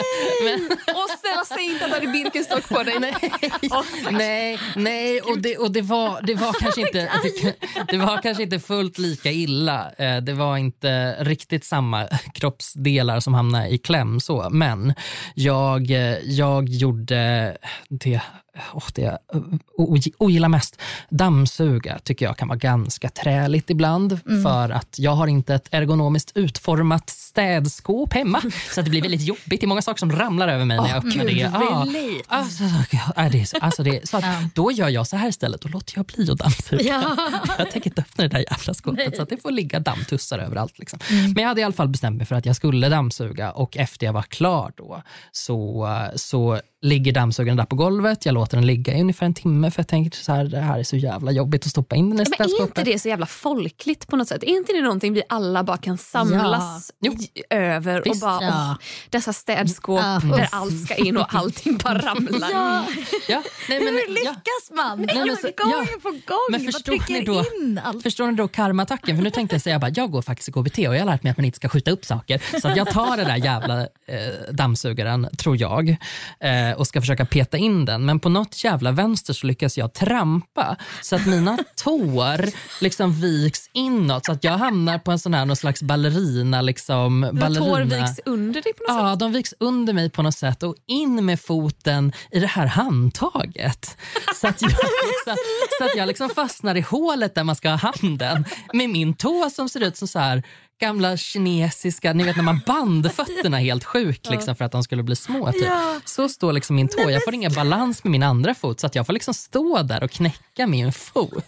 Och snälla, säg inte att det är Birkenstock på dig. Nej, nej, nej och, det, och det var, det var kanske inte det, det var kanske inte fullt lika illa. Eh, Det var inte riktigt samma kroppsdelar som hamnade i kläm så, men jag, jag gjorde det, oh, det jag og- ogillar mest. Dammsuga tycker jag kan vara ganska träligt ibland för att jag har inte ett ergonomiskt utformat städskåp hemma så att det blir väldigt jobbigt. Det är många saker som ramlar över mig när jag öppnar det. Ja. relate. Alltså, ja, det är så, alltså det, så att då gör jag så här istället. Då låter jag bli att dammsuga. Ja. Jag tänker inte öppna det där jävla skåpet så att det får ligga dammtussar överallt. Liksom. Men jag hade i alla fall bestämt mig för att jag skulle dammsuga och efter jag var klar då så, så ligger dammsugaren där på golvet. Jag låter den ligga i ungefär en timme för jag tänker så här, det här är så jävla jobbigt att stoppa in den i Men är inte städskåpet. det så jävla folkligt på något sätt? Är inte det någonting vi alla bara kan samlas Ja. i, över och Visst. bara, Ja. åh, dessa städskåp Ja. där allt ska in och allting bara ramlar. Ja. Ja, nej, men, Hur ja. lyckas man? Nej, men så- gång ja. på gång. Men Man förstår ni trycker då- in allt. Förstår ni då karma-attacken? För nu tänkte jag säga bara, jag går faktiskt i K B T och jag har lärt mig att man inte ska skjuta upp saker. Så att jag tar den där jävla eh, dammsugaren, tror jag. Eh, eh, och ska försaka peta in den. Men på något jävla vänster så lyckas jag trampa så att mina tår liksom viks inåt så att jag hamnar på en sån här någon slags ballerina. Liksom, ballerina. Tår viks under dig på något ja, sätt? Ja, de viks under mig på något sätt och in med foten i det här handtaget. Så att jag, så, så att jag liksom fastnar i hålet där man ska ha handen med min tå som ser ut som så här gamla kinesiska, ni vet när man band fötterna helt sjukt liksom, för att de skulle bli små typ. Ja. Så står liksom min tå, jag får ingen balans med min andra fot så att jag får liksom stå där och knäcka min fot.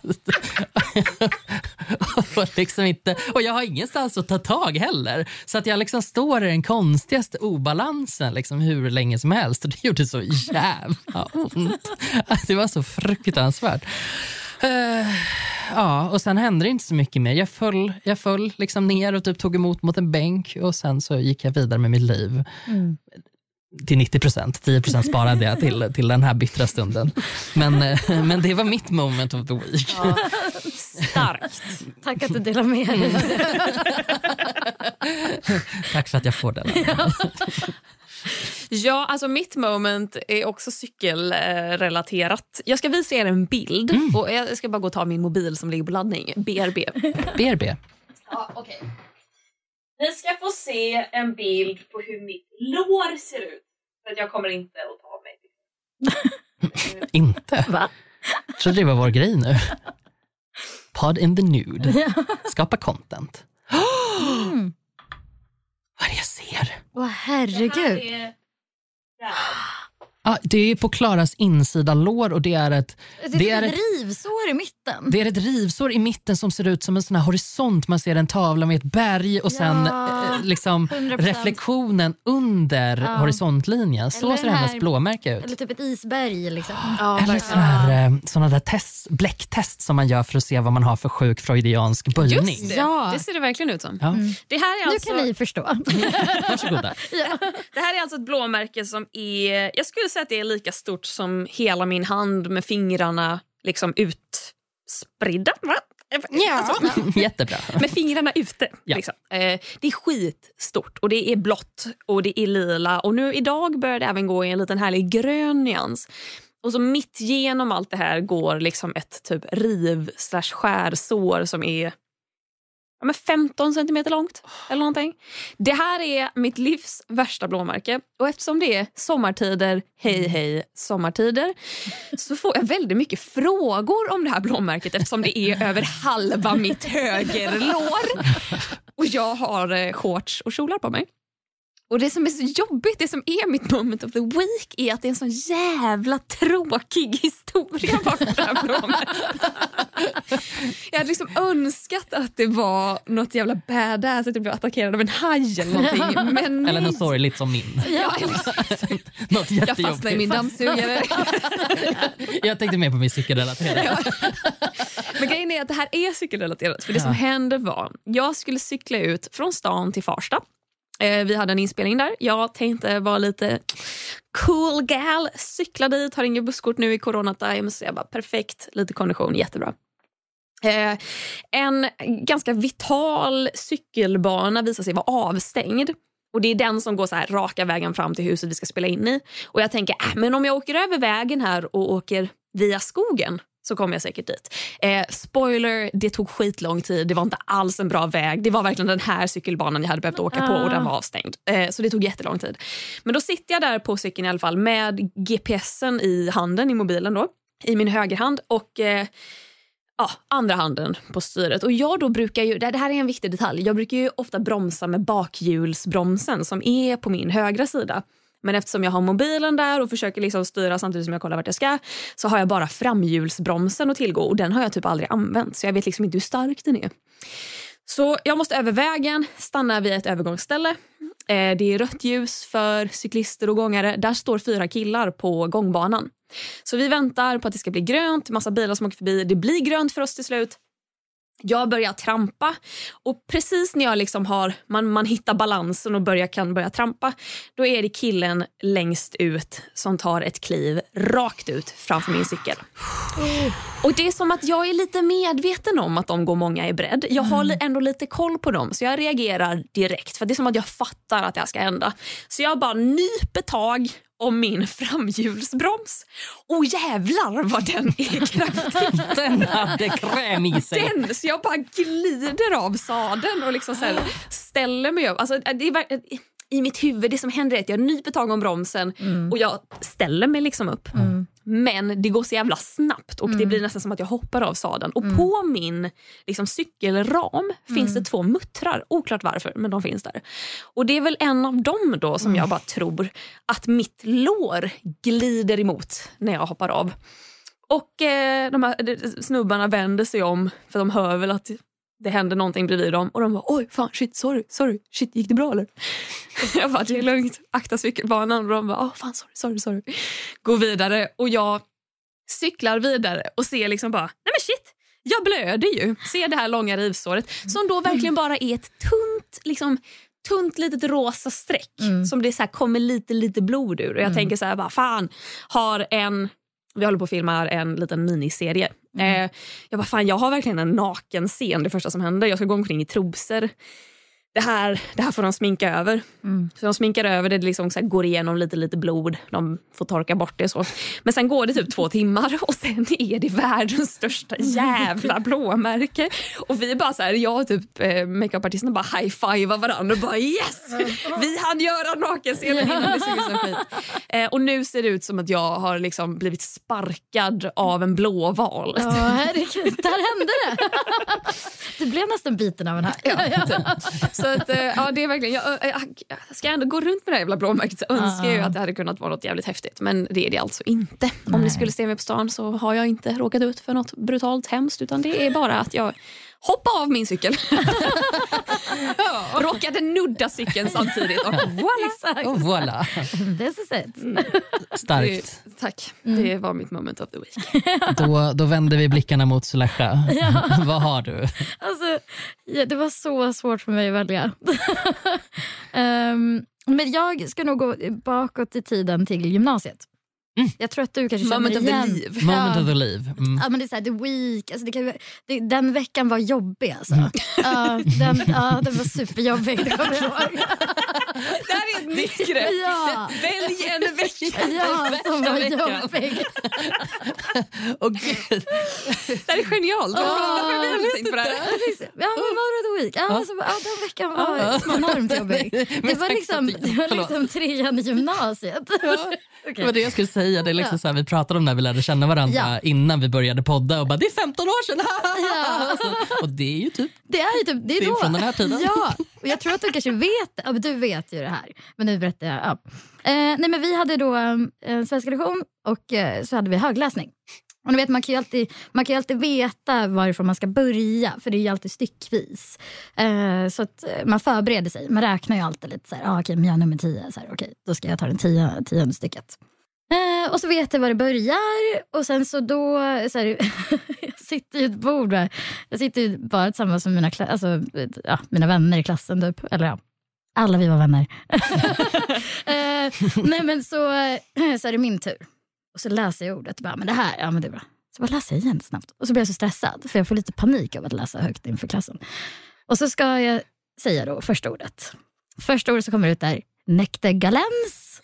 och, liksom inte, och jag har ingenstans att ta tag heller så att jag liksom står i den konstigaste obalansen liksom hur länge som helst och det gjorde så jävla ont. Det var så fruktansvärt. Uh, ja, och sen hände det inte så mycket mer. Jag föll, jag föll liksom ner och typ tog emot mot en bänk och sen så gick jag vidare med mitt liv. Mm. Till nittio procent. tio procent sparade jag till, till den här bittra stunden. Men, uh, men det var mitt moment of the week. Ja. Starkt. Tack att du delar med dig. Tack för att jag får den. Ja. Ja, alltså mitt moment är också cykelrelaterat. Jag ska visa er en bild mm. och jag ska bara gå och ta min mobil som ligger på laddning. B R B. B R B. Ja, okej. Okay. Ni ska få se en bild på hur mitt lår ser ut. För att jag kommer inte att ta mig. Inte? Va? Jag trodde det var vår grej nu. Pod in the nude. Skapa content. Mm. Vad är det jag ser? Åh, herregud. Det här är... Ah, det är på Klaras insida lår och det är ett... Det, det är ett, ett rivsår i mitten. Det är ett rivsår i mitten som ser ut som en sån här horisont. Man ser en tavla med ett berg och sen ja, eh, liksom hundra procent reflektionen under ja. horisontlinjen. Så eller ser hennes här, blåmärke ut. Eller typ ett isberg. Liksom. Ja, eller såna, här, eh, såna där test, bläcktest som man gör för att se vad man har för sjuk freudiansk böjning. Just det, ja. Det ser det verkligen ut som. Ja. Mm. Det här är alltså... Nu kan ni förstå. Varsågoda. Ja. Det här är alltså ett blåmärke som är... Jag skulle säga att det är lika stort som hela min hand med fingrarna liksom utspridda. Va? Ja, alltså, jättebra. Med fingrarna ute. Ja. Liksom. Eh, det är skitstort och det är blått och det är lila. Och nu idag börjar det även gå i en liten härlig grön nyans. Och så mitt genom allt det här går liksom ett typ riv slash skärsår som är ja, men femton centimeter långt eller någonting. Det här är mitt livs värsta blåmärke. Och eftersom det är sommartider, hej hej sommartider, så får jag väldigt mycket frågor om det här blåmärket eftersom det är över halva mitt högerlår. Och jag har eh, shorts och kjolar på mig. Och det som är så jobbigt, det som är mitt moment of the week är att det är en sån jävla tråkig historia bakom det här blåmärket. Jag hade liksom önskat att det var något jävla badass, att jag blev attackerad av en haj eller någonting. Men eller något sorgligt som min. Ja, något jag fastnade i min dammsugare. Jag tänkte mer på min cykelrelaterade. Ja. Men grejen är att det här är cykelrelaterat. För det som ja. hände var, jag skulle cykla ut från stan till Farsta. Vi hade en inspelning där. Jag tänkte vara lite cool gal. Cykla dit, har ingen busskort nu i coronatime. Så jag bara perfekt, lite kondition, jättebra. Eh, en ganska vital cykelbana visar sig vara avstängd. Och det är den som går så här raka vägen fram till huset vi ska spela in i. Och jag tänker, äh, men om jag åker över vägen här och åker via skogen så kommer jag säkert dit. Eh, spoiler, det tog skitlång tid. Det var inte alls en bra väg. Det var verkligen den här cykelbanan jag hade behövt åka på och den var avstängd. Eh, så det tog jättelång tid. Men då sitter jag där på cykeln i alla fall med G P S'en i handen, i mobilen då. I min högerhand och eh, ja, andra handen på styret. Och jag då brukar ju, det här är en viktig detalj. Jag brukar ju ofta bromsa med bakhjulsbromsen som är på min högra sida. Men eftersom jag har mobilen där och försöker liksom styra samtidigt som jag kollar vart jag ska, så har jag bara framhjulsbromsen att tillgå. Och den har jag typ aldrig använt, så jag vet liksom inte hur stark den är. Så jag måste över vägen, stanna vid ett övergångsställe. Eh, det är rött ljus för cyklister och gångare. Där står fyra killar på gångbanan. Så vi väntar på att det ska bli grönt. Massa bilar som åker förbi. Det blir grönt för oss till slut. Jag börjar trampa och precis när jag liksom har man, man hittar balansen och börjar, kan börja trampa, då är det killen längst ut som tar ett kliv rakt ut framför min cykel. Oh. Och det är som att jag är lite medveten om att de går många i bredd. Jag har mm. ändå lite koll på dem, så jag reagerar direkt, för det är som att jag fattar att det här ska hända. Så jag bara nyper tag om min framhjulsbroms. Och jävlar vad den är kraftig. Den hade kräm i sig. Den, så jag bara glider av sadeln och liksom så här ställer mig upp. Alltså, det är i mitt huvud, det som händer är att jag nyper tag om bromsen mm. och jag ställer mig liksom upp. Mm. Men det går så jävla snabbt och mm. det blir nästan som att jag hoppar av sadeln. Och mm. på min liksom, cykelram mm. finns det två muttrar. Oklart varför, men de finns där. Och det är väl en av dem då som mm. jag bara tror att mitt lår glider emot när jag hoppar av. Och eh, de här snubbarna vänder sig om för de hör väl att det hände någonting bredvid dem. Och de bara, oj fan, shit, sorry, sorry. Shit, gick det bra eller? Jag bara, det är lugnt. Akta cykelbanan. Och de bara, oh, fan, sorry, sorry, sorry. Gå vidare. Och jag cyklar vidare och ser liksom bara, nej men shit, jag blöder ju. Ser det här långa rivsåret. Som då verkligen bara är ett tunt, liksom, tunt litet rosa streck. Mm. Som det så här kommer lite, lite blod ur. Och jag mm. tänker så här, bara, fan, har en... Vi håller på att filma en liten miniserie. Mm. Eh, jag bara, fan, jag har verkligen en naken scen, det första som händer. Jag ska gå omkring i trosor. Det här, det här får de sminka över. Mm. Så de sminkar över det, det liksom så här går igenom lite, lite blod. De får torka bort det så. Men sen går det typ två timmar och sen är det världens största jävla blåmärke. Och vi bara så här, jag och typ eh, makeupartisterna bara high-fivar varandra och bara yes! Vi hann göra nakenscenen innan det såg ut som skit. Eh, och nu ser det ut som att jag har liksom blivit sparkad av en blåval. Ja, herregud, där hände det. Du blev nästan biten av den här. Ja, typ. Så att, ja, det är verkligen, jag, jag, jag ska ändå gå runt med det här jävla blåmärket, så önskar jag ju att det hade kunnat vara något jävligt häftigt, men det är det alltså inte. Nej. Om ni skulle se mig på stan så har jag inte råkat ut för något brutalt hemskt, utan det är bara att jag hoppade av min cykel. Råkade nudda cykeln samtidigt och voilà. Och voilà. This is it. Starkt. Det, tack. Mm. Det var mitt moment of the week. Då, då vänder vi blickarna mot Zulekha. Ja. Vad har du? Alltså, ja, det var så svårt för mig att välja. um, men jag ska nog gå bakåt i tiden till gymnasiet. Mm. Jag tror att du kanske känner Moment igen. of the live. Moment of the live. Mm. Ja, men det är så här, the week. Alltså det kan, det, den veckan var jobbig alltså. Mm. Uh, den, uh, den var superjobbig. Det kommer jag ihåg. Det här är ett nytt grepp. Ja. Välj en vecka. Ja, som var jobbig. Och gud. Det här är genialt. Oh, jag på det här. Ja, men var det the week? Ja, alltså, ja, den veckan var enormt jobbig. Det var liksom, det var liksom trean i gymnasiet. Ja. Okay. Det var det jag skulle säga. Det är liksom ja. så här, vi pratade om när vi lärde känna varandra ja. innan vi började podda och bara, det är femton år sedan. Ja. Alltså, och det är ju typ det är ju typ det är, det är då. Från den här tiden. Ja, och jag tror att du kanske vet ja, men du vet ju det här. Men nu berättar jag. Ja. Eh, nej men vi hade då en eh, svenska lektion och eh, så hade vi högläsning. Och ni vet, man kan ju alltid, man kan ju alltid veta varifrån man ska börja. För det är ju alltid styckvis. Eh, så att man förbereder sig. Man räknar ju alltid lite så här. Ah, okej, men jag är nummer tio. Så här, okej, då ska jag ta den tio, tionde stycket. Eh, och så vet jag var det börjar. Och sen så då... Så här, jag sitter ju ett bord där. Jag sitter ju bara tillsammans med mina, kla- alltså, ja, mina vänner i klassen typ. Eller ja, alla vi var vänner. eh, nej men så, så är det min tur. Och så läser jag ordet och bara, men det här, ja men det är bra. Så bara läser jag igen snabbt. Och så blir jag så stressad, för jag får lite panik av att läsa högt inför klassen. Och så ska jag säga då första ordet. Första ordet som kommer ut är nektargalens.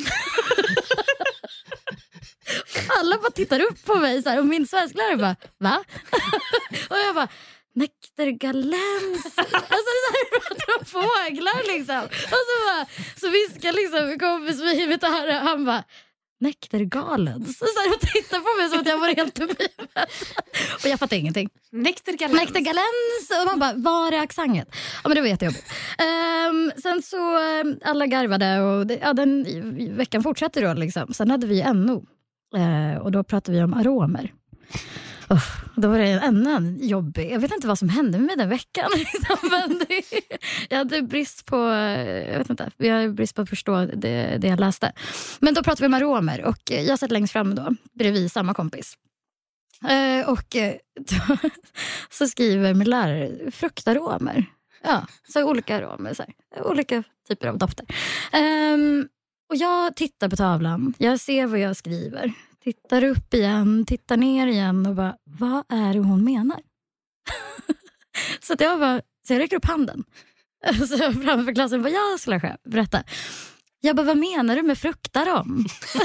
Alla bara tittar upp på mig så här, och min svensklärare bara, va? Och jag bara, nektargalens. Alltså det är så här, vi pratar om fåglar liksom. Och så bara, så viskar liksom min kompis vid mitt öra, han bara, nektargalens. Så här, och tittar på mig som att jag var helt uppe i huvudet. Och jag fattar ingenting. Nektargalens. Nektargalens. Och man bara, var är accenten? Ja men det var jättejobbigt. Um, sen så um, alla garvade och det, ja, den veckan fortsatte då liksom. Sen hade vi N O. Uh, och då pratade vi om aromer. Oh, då var det ännu jobbig. Jag vet inte vad som hände med den veckan. Men det, jag hade brist på, jag vet inte, vi hade brist på att förstå det, det jag läste. Men då pratade vi om aromer och jag satt längst fram då, bredvid samma kompis. Eh, och då, så skriver min lärare fruktaromer. Ja, så olika aromer, så här, olika typer av dofter. Eh, och jag tittar på tavlan, jag ser vad jag skriver. Tittar upp igen, tittar ner igen och bara, vad är det hon menar? så, att jag bara, så jag räcker upp handen. Så framför klassen bara, jag skulle själv berätta. Jag bara, vad menar du med fruktar om?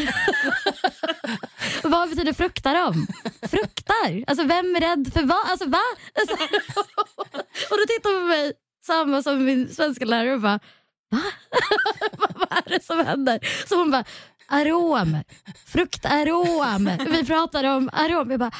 Vad betyder fruktar om? Fruktar? Alltså vem är rädd för vad? Alltså va? Alltså, och då tittar hon på mig, samma som min svenska lärare, och bara, va? Vad är det som händer? Så hon bara, arom, fruktarom. Vi pratar om arom. Jag bara,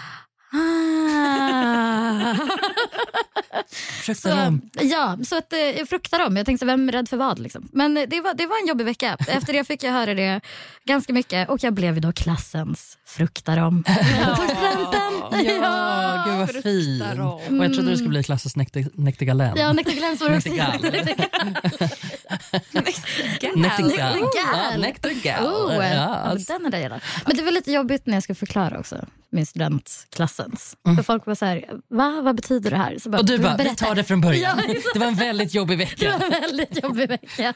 ah. Fruktar om. Så, ja, så att jag fruktar om. Jag tänkte, vem är rädd för vad liksom? Men det var, det var en jobbig vecka. Efter det fick jag höra det ganska mycket. Och jag blev ju då klassens fruktar om. Jag tog studenten. Ja, gud vad fint. Och jag trodde det skulle bli klassens nektigalän. Ja, nektigalän var också. Nektigal. Ja, nektigal. Oh, ja, den är det gärna. Men det var lite jobbigt när jag skulle förklara också min studentklassens. Mm. För folk var så här, va? Vad betyder det här? Så bara, och du bara, vi tar det från början. Ja, det var en väldigt jobbig vecka. Det var en väldigt jobbig vecka.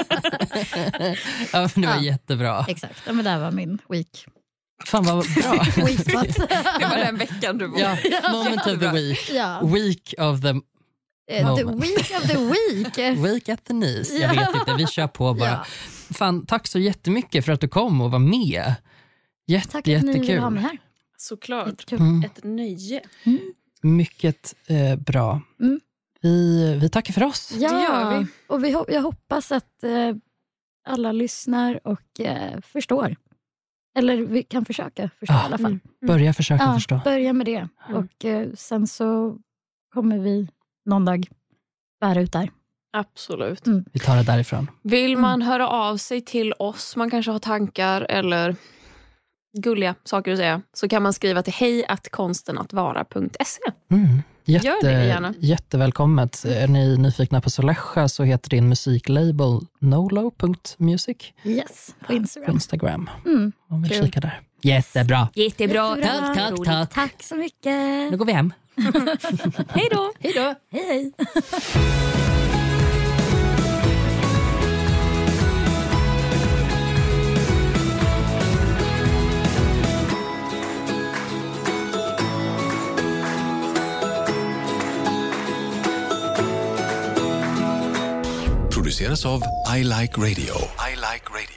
Ja, men det var ja, jättebra. Exakt, ja, men det var min week. Fan vad bra. Det var den veckan du var. Ja, moment of the week. Ja. Week of the Uh, the week of the week. Week at the knees. Jag vet inte, vi kör på bara. Ja. Fan, tack så jättemycket för att du kom och var med. Jätte, tack att jättekul. ni vill ha mig här. Såklart. Mm. Ett nöje. Mm. Mycket eh, bra. Mm. Vi, vi tackar för oss. Ja, det gör vi. Och vi, jag hoppas att eh, alla lyssnar och eh, förstår. Eller vi kan försöka förstå Ja. i alla fall. Mm. Börja försöka Ja, förstå. börja med det. Mm. Och eh, sen så kommer vi någon dag bära ut där. Absolut. Mm. Vi tar det därifrån. Vill man höra av sig till oss, man kanske har tankar eller gulliga saker att säga, så kan man skriva till hej at konstenatvara punkt se. Mm. Jätte, Gör det gärna. Jättevälkommet. Är ni nyfikna på Solecha så heter din musiklabel nolo punkt music Yes, på på Instagram. Instagram. Mm. Om vi Kul. kika där. Jättebra. Jättebra. Jättebra. Tack, tack, tack. Tack så mycket. Nu går vi hem. Hej då. Hej då. Hej, hej. Produceras av I Like Radio. I Like Radio.